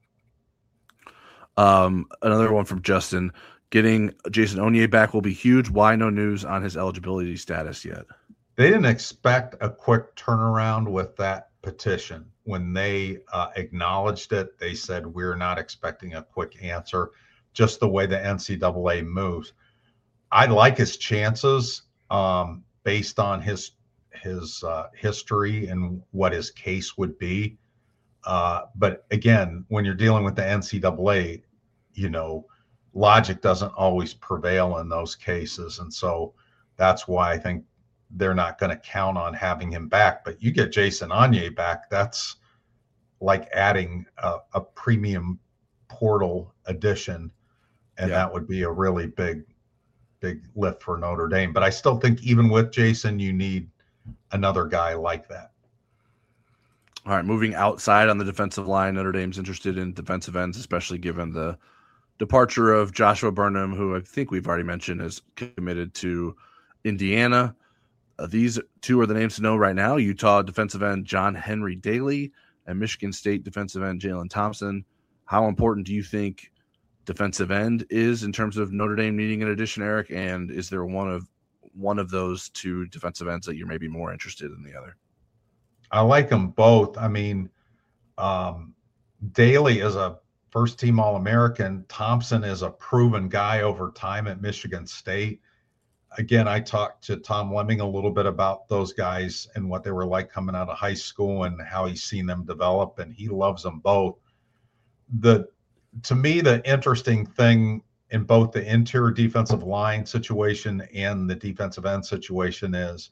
Um, another one from Justin: getting Jason Onye back will be huge. Why no news on his eligibility status yet? They didn't expect a quick turnaround with that petition. When they uh, acknowledged it, they said, we're not expecting a quick answer, just the way the N C double A moves. I like his chances um, based on his his uh, history and what his case would be. Uh, but again, when you're dealing with the N C double A, you know, logic doesn't always prevail in those cases. And so that's why I think they're not going to count on having him back. But you get Jason Anye back, that's like adding a, a premium portal addition. And yeah. that would be a really big, big lift for Notre Dame. But I still think even with Jason, you need another guy like that. All right, moving outside on the defensive line, Notre Dame's interested in defensive ends, especially given the departure of Joshua Burnham, who I think we've already mentioned is committed to Indiana. Uh, these two are the names to know right now: Utah defensive end John Henry Daly and Michigan State defensive end Jalen Thompson. How important do you think defensive end is in terms of Notre Dame needing an addition, Eric? And is there one of one of those two defensive ends that you're maybe more interested in the other? I like them both. I mean, um, Daly is a first-team All-American. Thompson is a proven guy over time at Michigan State. Again, I talked to Tom Lemming a little bit about those guys and what they were like coming out of high school and how he's seen them develop, and he loves them both. The to me, the interesting thing in both the interior defensive line situation and the defensive end situation is,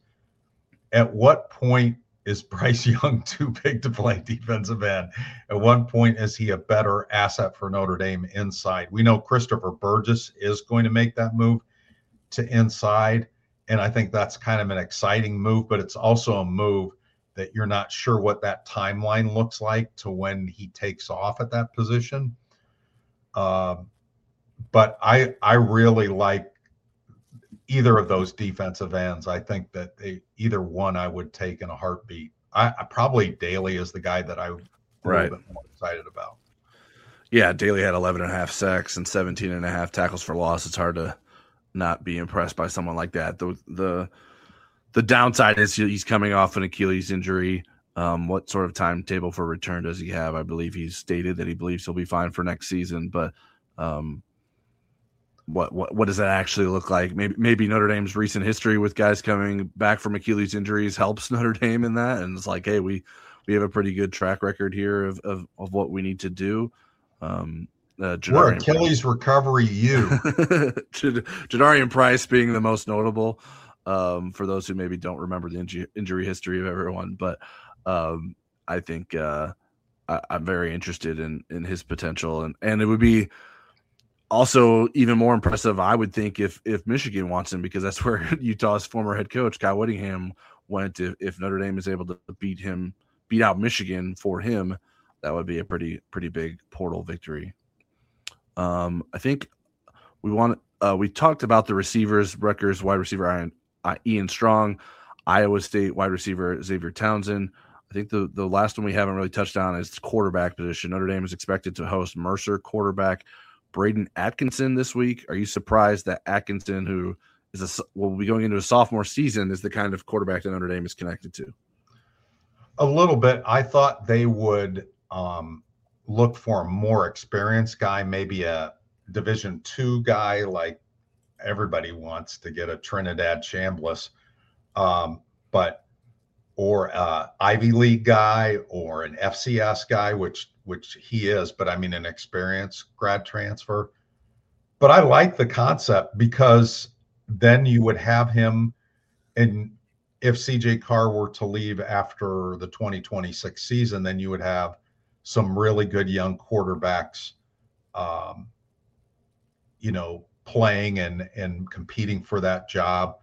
at what point is Bryce Young too big to play defensive end? At one point, is he a better asset for Notre Dame inside? We know Christopher Burgess is going to make that move to inside, and I think that's kind of an exciting move, but it's also a move that you're not sure what that timeline looks like to when he takes off at that position. Um, but I I really like either of those defensive ends. I think that they, either one I would take in a heartbeat. I, I probably Daly is the guy that I'm a right. little bit more excited about. Yeah, Daly had eleven and a half sacks and seventeen and a half tackles for loss. It's hard to not be impressed by someone like that. The the the downside is he's coming off an Achilles injury. Um, what sort of timetable for return does he have? I believe he's stated that he believes he'll be fine for next season, but um, what what what does that actually look like? Maybe maybe Notre Dame's recent history with guys coming back from Achilles injuries helps Notre Dame in that, and it's like, hey, we we have a pretty good track record here of of, of what we need to do. Um, uh, We're Achilles recovery you. Jadarian Price being the most notable um, for those who maybe don't remember the injury, injury history of everyone, but um, I think uh, I, I'm very interested in in his potential, and and it would be also even more impressive, I would think, if if Michigan wants him, because that's where Utah's former head coach Kyle Whittingham went. If, if Notre Dame is able to beat him, beat out Michigan for him, that would be a pretty pretty big portal victory. Um, I think we want uh, we talked about the receivers. Rutgers wide receiver Ian, uh, Ian Strong, Iowa State wide receiver Xavier Townsend. I think the the last one we haven't really touched on is quarterback position. Notre Dame is expected to host Mercer quarterback Braden Atkinson this week. Are you surprised that Atkinson, who is a, will be going into a sophomore season, is the kind of quarterback that Notre Dame is connected to? A little bit. I thought they would um, look for a more experienced guy, maybe a Division two guy, like everybody wants to get a Trinidad Chambliss, um, but or a Ivy League guy or an F C S guy, which which he is, but I mean an experienced grad transfer. But I like the concept because then you would have him, and if C J Carr were to leave after the twenty twenty-six season, then you would have some really good young quarterbacks, um, you know, playing and and competing for that job.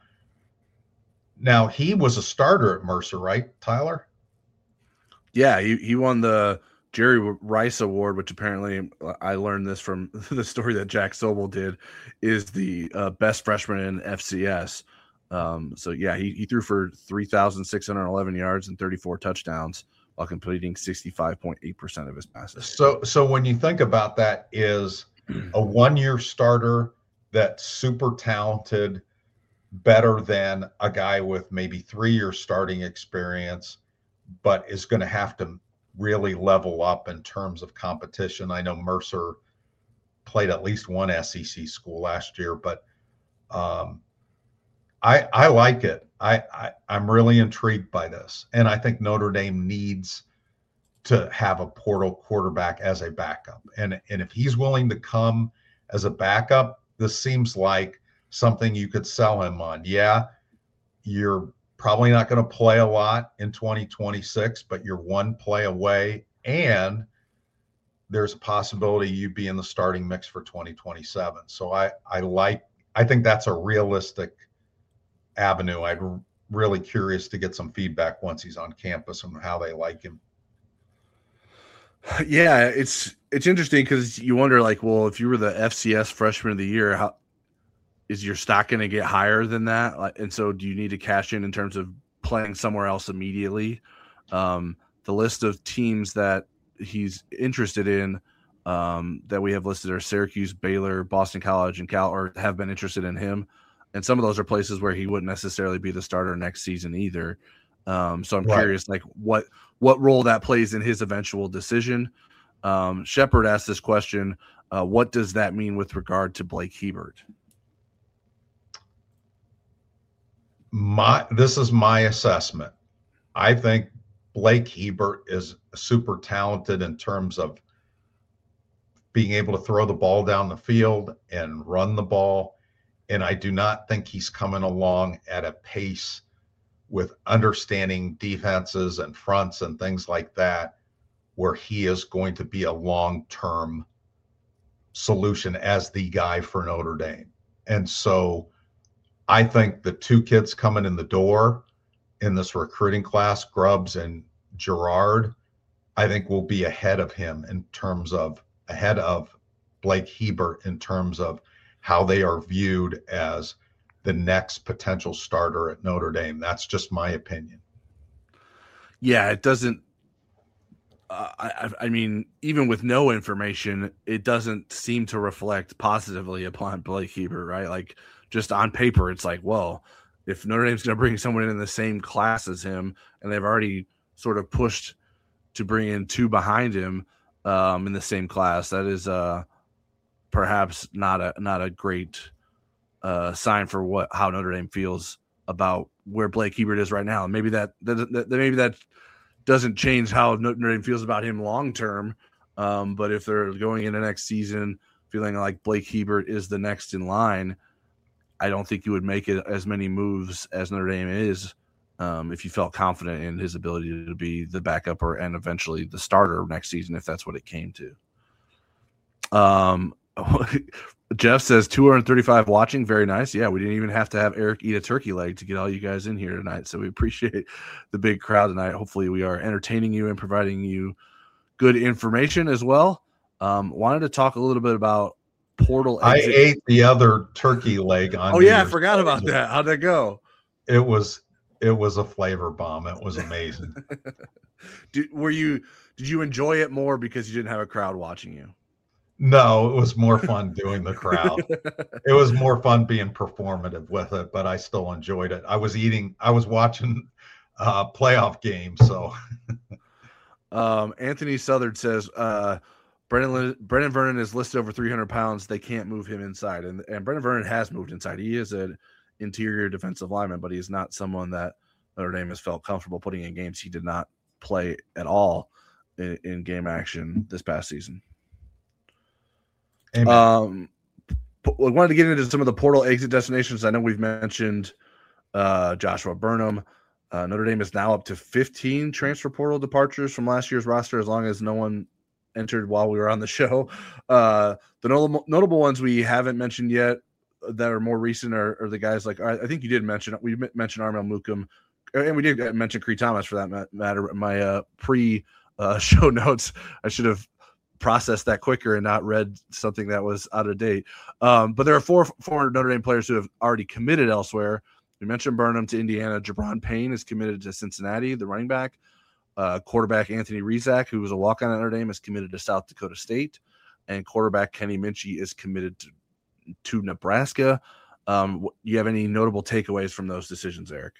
Now, he was a starter at Mercer, right, Tyler? Yeah, he, he won the Jerry Rice Award, which apparently I learned this from the story that Jack Sobel did, is the uh, best freshman in F C S. Um, so, yeah, he, he threw for three thousand six hundred eleven yards and thirty-four touchdowns while completing sixty-five point eight percent of his passes. So, so when you think about that, is a one-year starter that's super talented, better than a guy with maybe three years starting experience, but is going to have to really level up in terms of competition. I know Mercer played at least one S E C school last year, but Um, I I like it. I, I I'm really intrigued by this, and I think Notre Dame needs to have a portal quarterback as a backup. And and if he's willing to come as a backup, this seems like something you could sell him on. Yeah, you're probably not going to play a lot in twenty twenty-six, but you're one play away, and there's a possibility you'd be in the starting mix for twenty twenty-seven. So I I like I think that's a realistic avenue. I'm really curious to get some feedback once he's on campus and how they like him. Yeah, it's it's interesting because you wonder, like, well, if you were the F C S freshman of the year, how is your stock going to get higher than that? Like, and so do you need to cash in in terms of playing somewhere else immediately? Um, the list of teams that he's interested in um, that we have listed are Syracuse, Baylor, Boston College, and Cal, or have been interested in him. And some of those are places where he wouldn't necessarily be the starter next season either. Um, so I'm right. curious, like what what role that plays in his eventual decision. Um, Shepard asked this question: uh, what does that mean with regard to Blake Hebert? My this is my assessment. I think Blake Hebert is super talented in terms of being able to throw the ball down the field and run the ball. And I do not think he's coming along at a pace with understanding defenses and fronts and things like that, where he is going to be a long-term solution as the guy for Notre Dame. And so I think the two kids coming in the door in this recruiting class, Grubbs and Gerard, I think will be ahead of him in terms of ahead of Blake Hebert in terms of how they are viewed as the next potential starter at Notre Dame. That's just my opinion. Yeah, it doesn't. Uh, I, I mean, even with no information, it doesn't seem to reflect positively upon Blake Hebert, right? Like, just on paper, it's like, well, if Notre Dame's going to bring someone in the same class as him, and they've already sort of pushed to bring in two behind him um, in the same class, that is uh, perhaps not a not a great uh, sign for what how Notre Dame feels about where Blake Hebert is right now. And maybe that, that, that maybe that doesn't change how Notre Dame feels about him long term. Um, but if they're going into next season feeling like Blake Hebert is the next in line, I don't think you would make it as many moves as Notre Dame is um, if you felt confident in his ability to be the backup or and eventually the starter next season, if that's what it came to. Um, Jeff says two hundred thirty-five watching. Very nice. Yeah, we didn't even have to have Eric eat a turkey leg to get all you guys in here tonight. So we appreciate the big crowd tonight. Hopefully we are entertaining you and providing you good information as well. Um, wanted to talk a little bit about portal exit. I ate the other turkey leg on. Oh yeah, I forgot about that. How'd that go? It was it was a flavor bomb. It was amazing. did, were you did you enjoy it more because you didn't have a crowd watching you? No, it was more fun doing the crowd. It was more fun being performative with it, but I still enjoyed it. I was eating, I was watching uh playoff games. So um Anthony Southard says uh Brennan Brennan Vernon is listed over three hundred pounds. They can't move him inside. And, and Brennan Vernon has moved inside. He is an interior defensive lineman, but he is not someone that Notre Dame has felt comfortable putting in games. He did not play at all in, in game action this past season. Amen. Um, we wanted to get into some of the portal exit destinations. I know we've mentioned uh, Joshua Burnham. Uh, Notre Dame is now up to fifteen transfer portal departures from last year's roster, as long as no one entered while we were on the show. Uh, the notable, notable ones we haven't mentioned yet that are more recent are, are the guys like, I, I think you did mention, we mentioned Armel Mukum, and we did mention Cree Thomas for that matter. My uh, pre uh, show notes, I should have processed that quicker and not read something that was out of date. Um, but there are four former Notre Dame players who have already committed elsewhere. We mentioned Burnham to Indiana. Jabron Payne is committed to Cincinnati, the running back. Uh, quarterback Anthony Rizak, who was a walk-on at Notre Dame, is committed to South Dakota State. And quarterback Kenny Minchey is committed to, to Nebraska. Um, you have any notable takeaways from those decisions, Eric?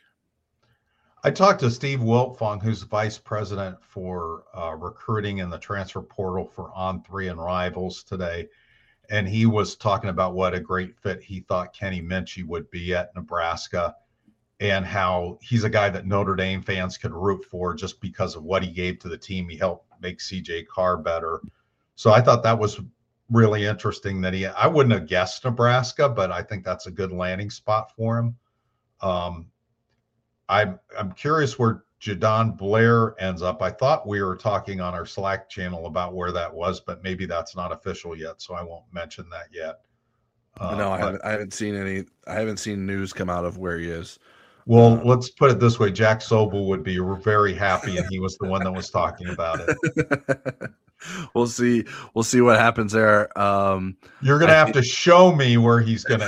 I talked to Steve Wiltfong, who's vice president for uh, recruiting in the transfer portal for On three and Rivals today. and he was talking about what a great fit he thought Kenny Minchey would be at Nebraska, and how he's a guy that Notre Dame fans could root for just because of what he gave to the team. He helped make C J Carr better. So I thought that was really interesting that he, I wouldn't have guessed Nebraska, but I think that's a good landing spot for him. Um, I'm, I'm curious where Jadon Blair ends up. I thought we were talking on our Slack channel about where that was, but maybe that's not official yet, so I won't mention that yet. Uh, no, I haven't, I haven't seen any, I haven't seen news come out of where he is. Well, uh, let's put it this way. Jack Sobel would be very happy, and he was the one that was talking about it. We'll see. We'll see what happens there. Um, You're going to have think... to show me where he's going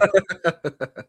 to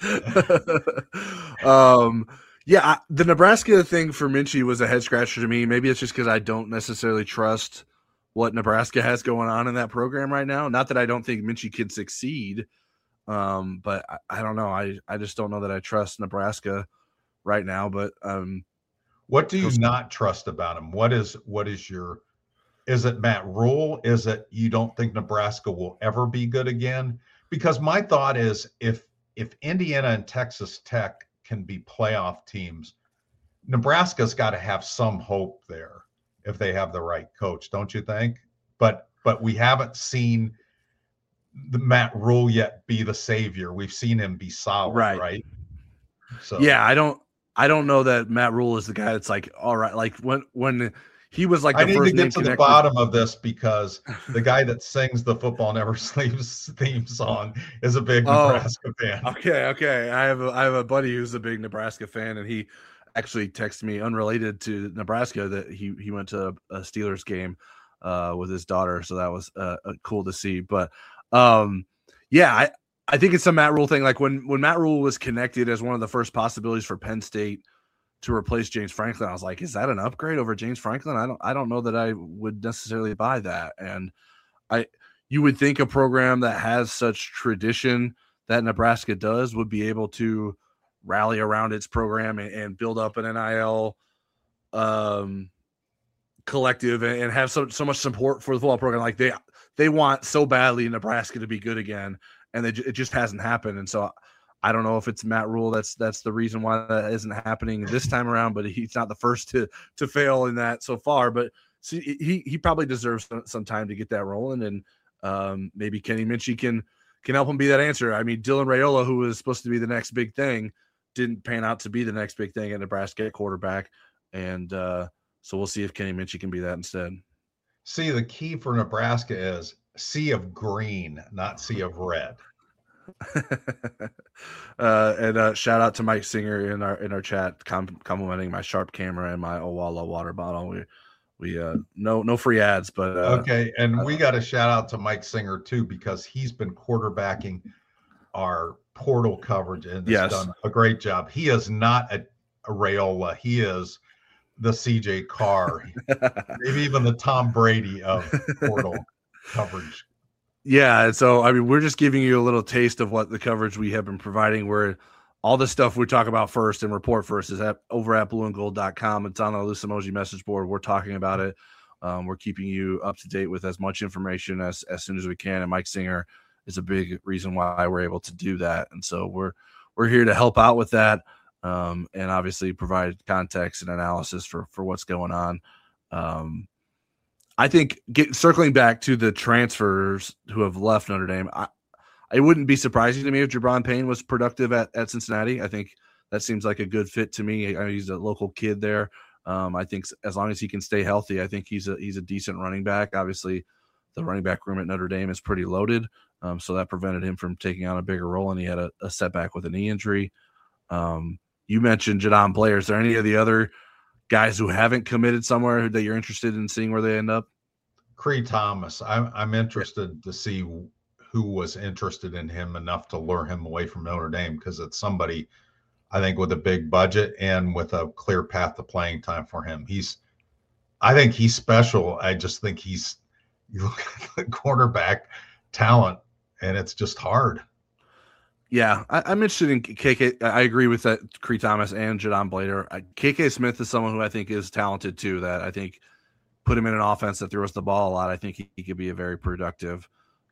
end up. um, yeah, I, the Nebraska thing for Minchey was a head scratcher to me. Maybe it's just because I don't necessarily trust what Nebraska has going on in that program right now. Not that I don't think Minchey can succeed, um, but I, I don't know. I, I just don't know that I trust Nebraska right now. But um, what do you not trust about him? What is what is your Is it Matt Rule? Is it you don't think Nebraska will ever be good again? Because my thought is if if Indiana and Texas Tech can be playoff teams, Nebraska's got to have some hope there if they have the right coach, don't you think? But but we haven't seen the Matt Rule yet be the savior. We've seen him be solid, right? right? So yeah, I don't I don't know that Matt Rule is the guy that's like, all right, like when when he was like the I need first to get to the bottom of this because the guy that sings the Football Never Sleeps theme song is a big oh, Nebraska fan. Okay, okay. I have a, I have a buddy who's a big Nebraska fan, and he actually texted me unrelated to Nebraska that he he went to a Steelers game uh, with his daughter, so that was uh, cool to see. But um, yeah, I I think it's a Matt Rule thing. Like when when Matt Rule was connected as one of the first possibilities for Penn State to replace James Franklin, I was like, is that an upgrade over James Franklin? I don't I don't know that I would necessarily buy that. And I you would think a program that has such tradition that Nebraska does would be able to rally around its program and, and build up an N I L um, collective and, and have so so much support for the football program. Like they they want so badly Nebraska to be good again, and they, it just hasn't happened. And so I don't know if it's Matt Rule that's that's the reason why that isn't happening this time around, but he's not the first to to fail in that so far. But see, he he probably deserves some, some time to get that rolling, and um, maybe Kenny Minchey can can help him be that answer. I mean, Dylan Raiola, who was supposed to be the next big thing, didn't pan out to be the next big thing at Nebraska at quarterback, and uh, so we'll see if Kenny Minchey can be that instead. See, the key for Nebraska is sea of green, not sea of red. uh, and uh, shout out to Mike Singer in our in our chat, com- complimenting my Sharp camera and my Owala water bottle. We we uh, no no free ads, but uh, okay. And uh, we got to shout out to Mike Singer too because he's been quarterbacking our portal coverage and has yes. done a great job. He is not a, a Raiola. He is the C J Carr, maybe even the Tom Brady of portal coverage. Yeah, and so I mean, we're just giving you a little taste of what the coverage we have been providing. Where all the stuff we talk about first and report first is at over at blue and gold dot com. It's on the Loose Emoji message board. We're talking about it. Um, we're keeping you up to date with as much information as as soon as we can. And Mike Singer is a big reason why we're able to do that. And so we're we're here to help out with that, um, and obviously provide context and analysis for for what's going on. Um, I think get, circling back to the transfers who have left Notre Dame, I, it wouldn't be surprising to me if Jabron Payne was productive at, at Cincinnati. I think that seems like a good fit to me. I mean, he's a local kid there. Um, I think as long as he can stay healthy, I think he's a he's a decent running back. Obviously, the running back room at Notre Dame is pretty loaded, um, so that prevented him from taking on a bigger role, and he had a, a setback with a knee injury. Um, you mentioned Jadon Blair. Is there any of the other guys who haven't committed somewhere that you're interested in seeing where they end up? Cree Thomas. I'm I'm interested to see who was interested in him enough to lure him away from Notre Dame because it's somebody I think with a big budget and with a clear path to playing time for him. He's, I think he's special. I just think he's, you look at the quarterback talent and it's just hard. Yeah, I, I'm interested in K K. I agree with that. Cree Thomas and Jadon Blair. K K Smith is someone who I think is talented too. That I think put him in an offense that throws the ball a lot. I think he, he could be a very productive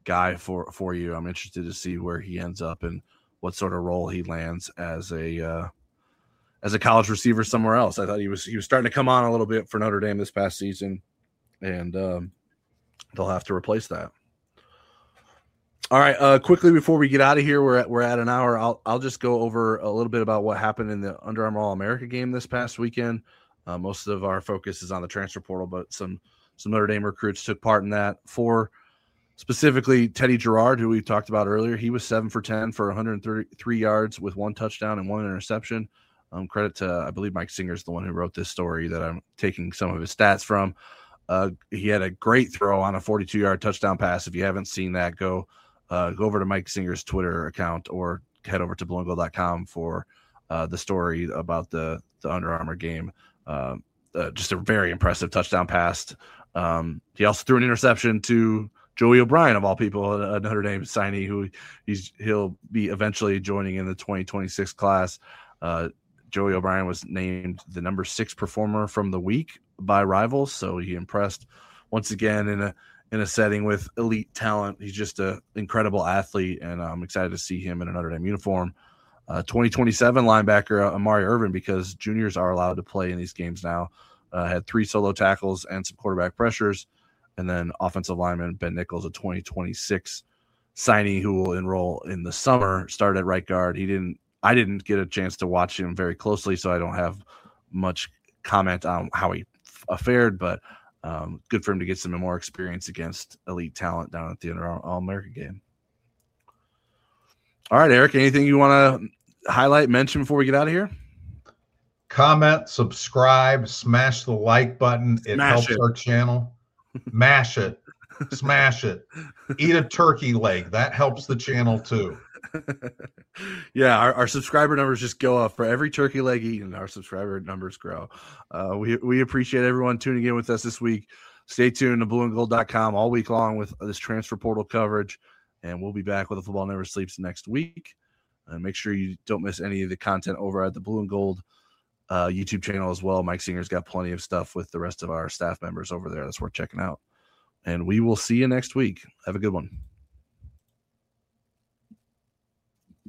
guy for, for you. I'm interested to see where he ends up and what sort of role he lands as a uh, as a college receiver somewhere else. I thought he was he was starting to come on a little bit for Notre Dame this past season, and um, they'll have to replace that. All right, uh, quickly before we get out of here, we're at we're at an hour. I'll I'll just go over a little bit about what happened in the Under Armour All America game this past weekend. Uh, most of our focus is on the transfer portal, but some some Notre Dame recruits took part in that. For specifically Teddy Gerard, who we talked about earlier, he was seven for ten for one hundred thirty-three yards with one touchdown and one interception. Um, credit to, I believe, Mike Singer's the one who wrote this story that I'm taking some of his stats from. Uh, he had a great throw on a forty-two-yard touchdown pass. If you haven't seen that, go. Uh, go over to Mike Singer's Twitter account or head over to blue and gold dot com for uh, the story about the, the Under Armour game. Uh, uh, just a very impressive touchdown pass. Um, he also threw an interception to Joey O'Brien, of all people, a Notre Dame signee who he's he'll be eventually joining in the twenty twenty-six class. Uh, Joey O'Brien was named the number six performer from the week by Rivals, so he impressed once again in a in a setting with elite talent. He's just an incredible athlete, and I'm excited to see him in a Notre Dame uniform. Uh, twenty twenty-seven linebacker uh, Amari Irvin, because juniors are allowed to play in these games now, uh, had three solo tackles and some quarterback pressures. And then offensive lineman Ben Nichols, a twenty twenty-six signee who will enroll in the summer, started at right guard. He didn't. I didn't get a chance to watch him very closely, so I don't have much comment on how he f- fared, but Um, good for him to get some more experience against elite talent down at the All-American game. All right, Eric, anything you want to highlight, mention before we get out of here? Comment, subscribe, smash the like button. It Smash helps it. our channel. Mash it. Smash it. Eat a turkey leg. That helps the channel too. Yeah, our, our subscriber numbers just go up. For every turkey leg eaten, our subscriber numbers grow. Uh, we we appreciate everyone tuning in with us this week. Stay tuned to blue and gold dot com all week long with this transfer portal coverage, and we'll be back with a Football Never Sleeps next week. And make sure you don't miss any of the content over at the Blue and Gold uh, YouTube channel as well. Mike Singer's got plenty of stuff with the rest of our staff members over there that's worth checking out. And we will see you next week. Have a good one.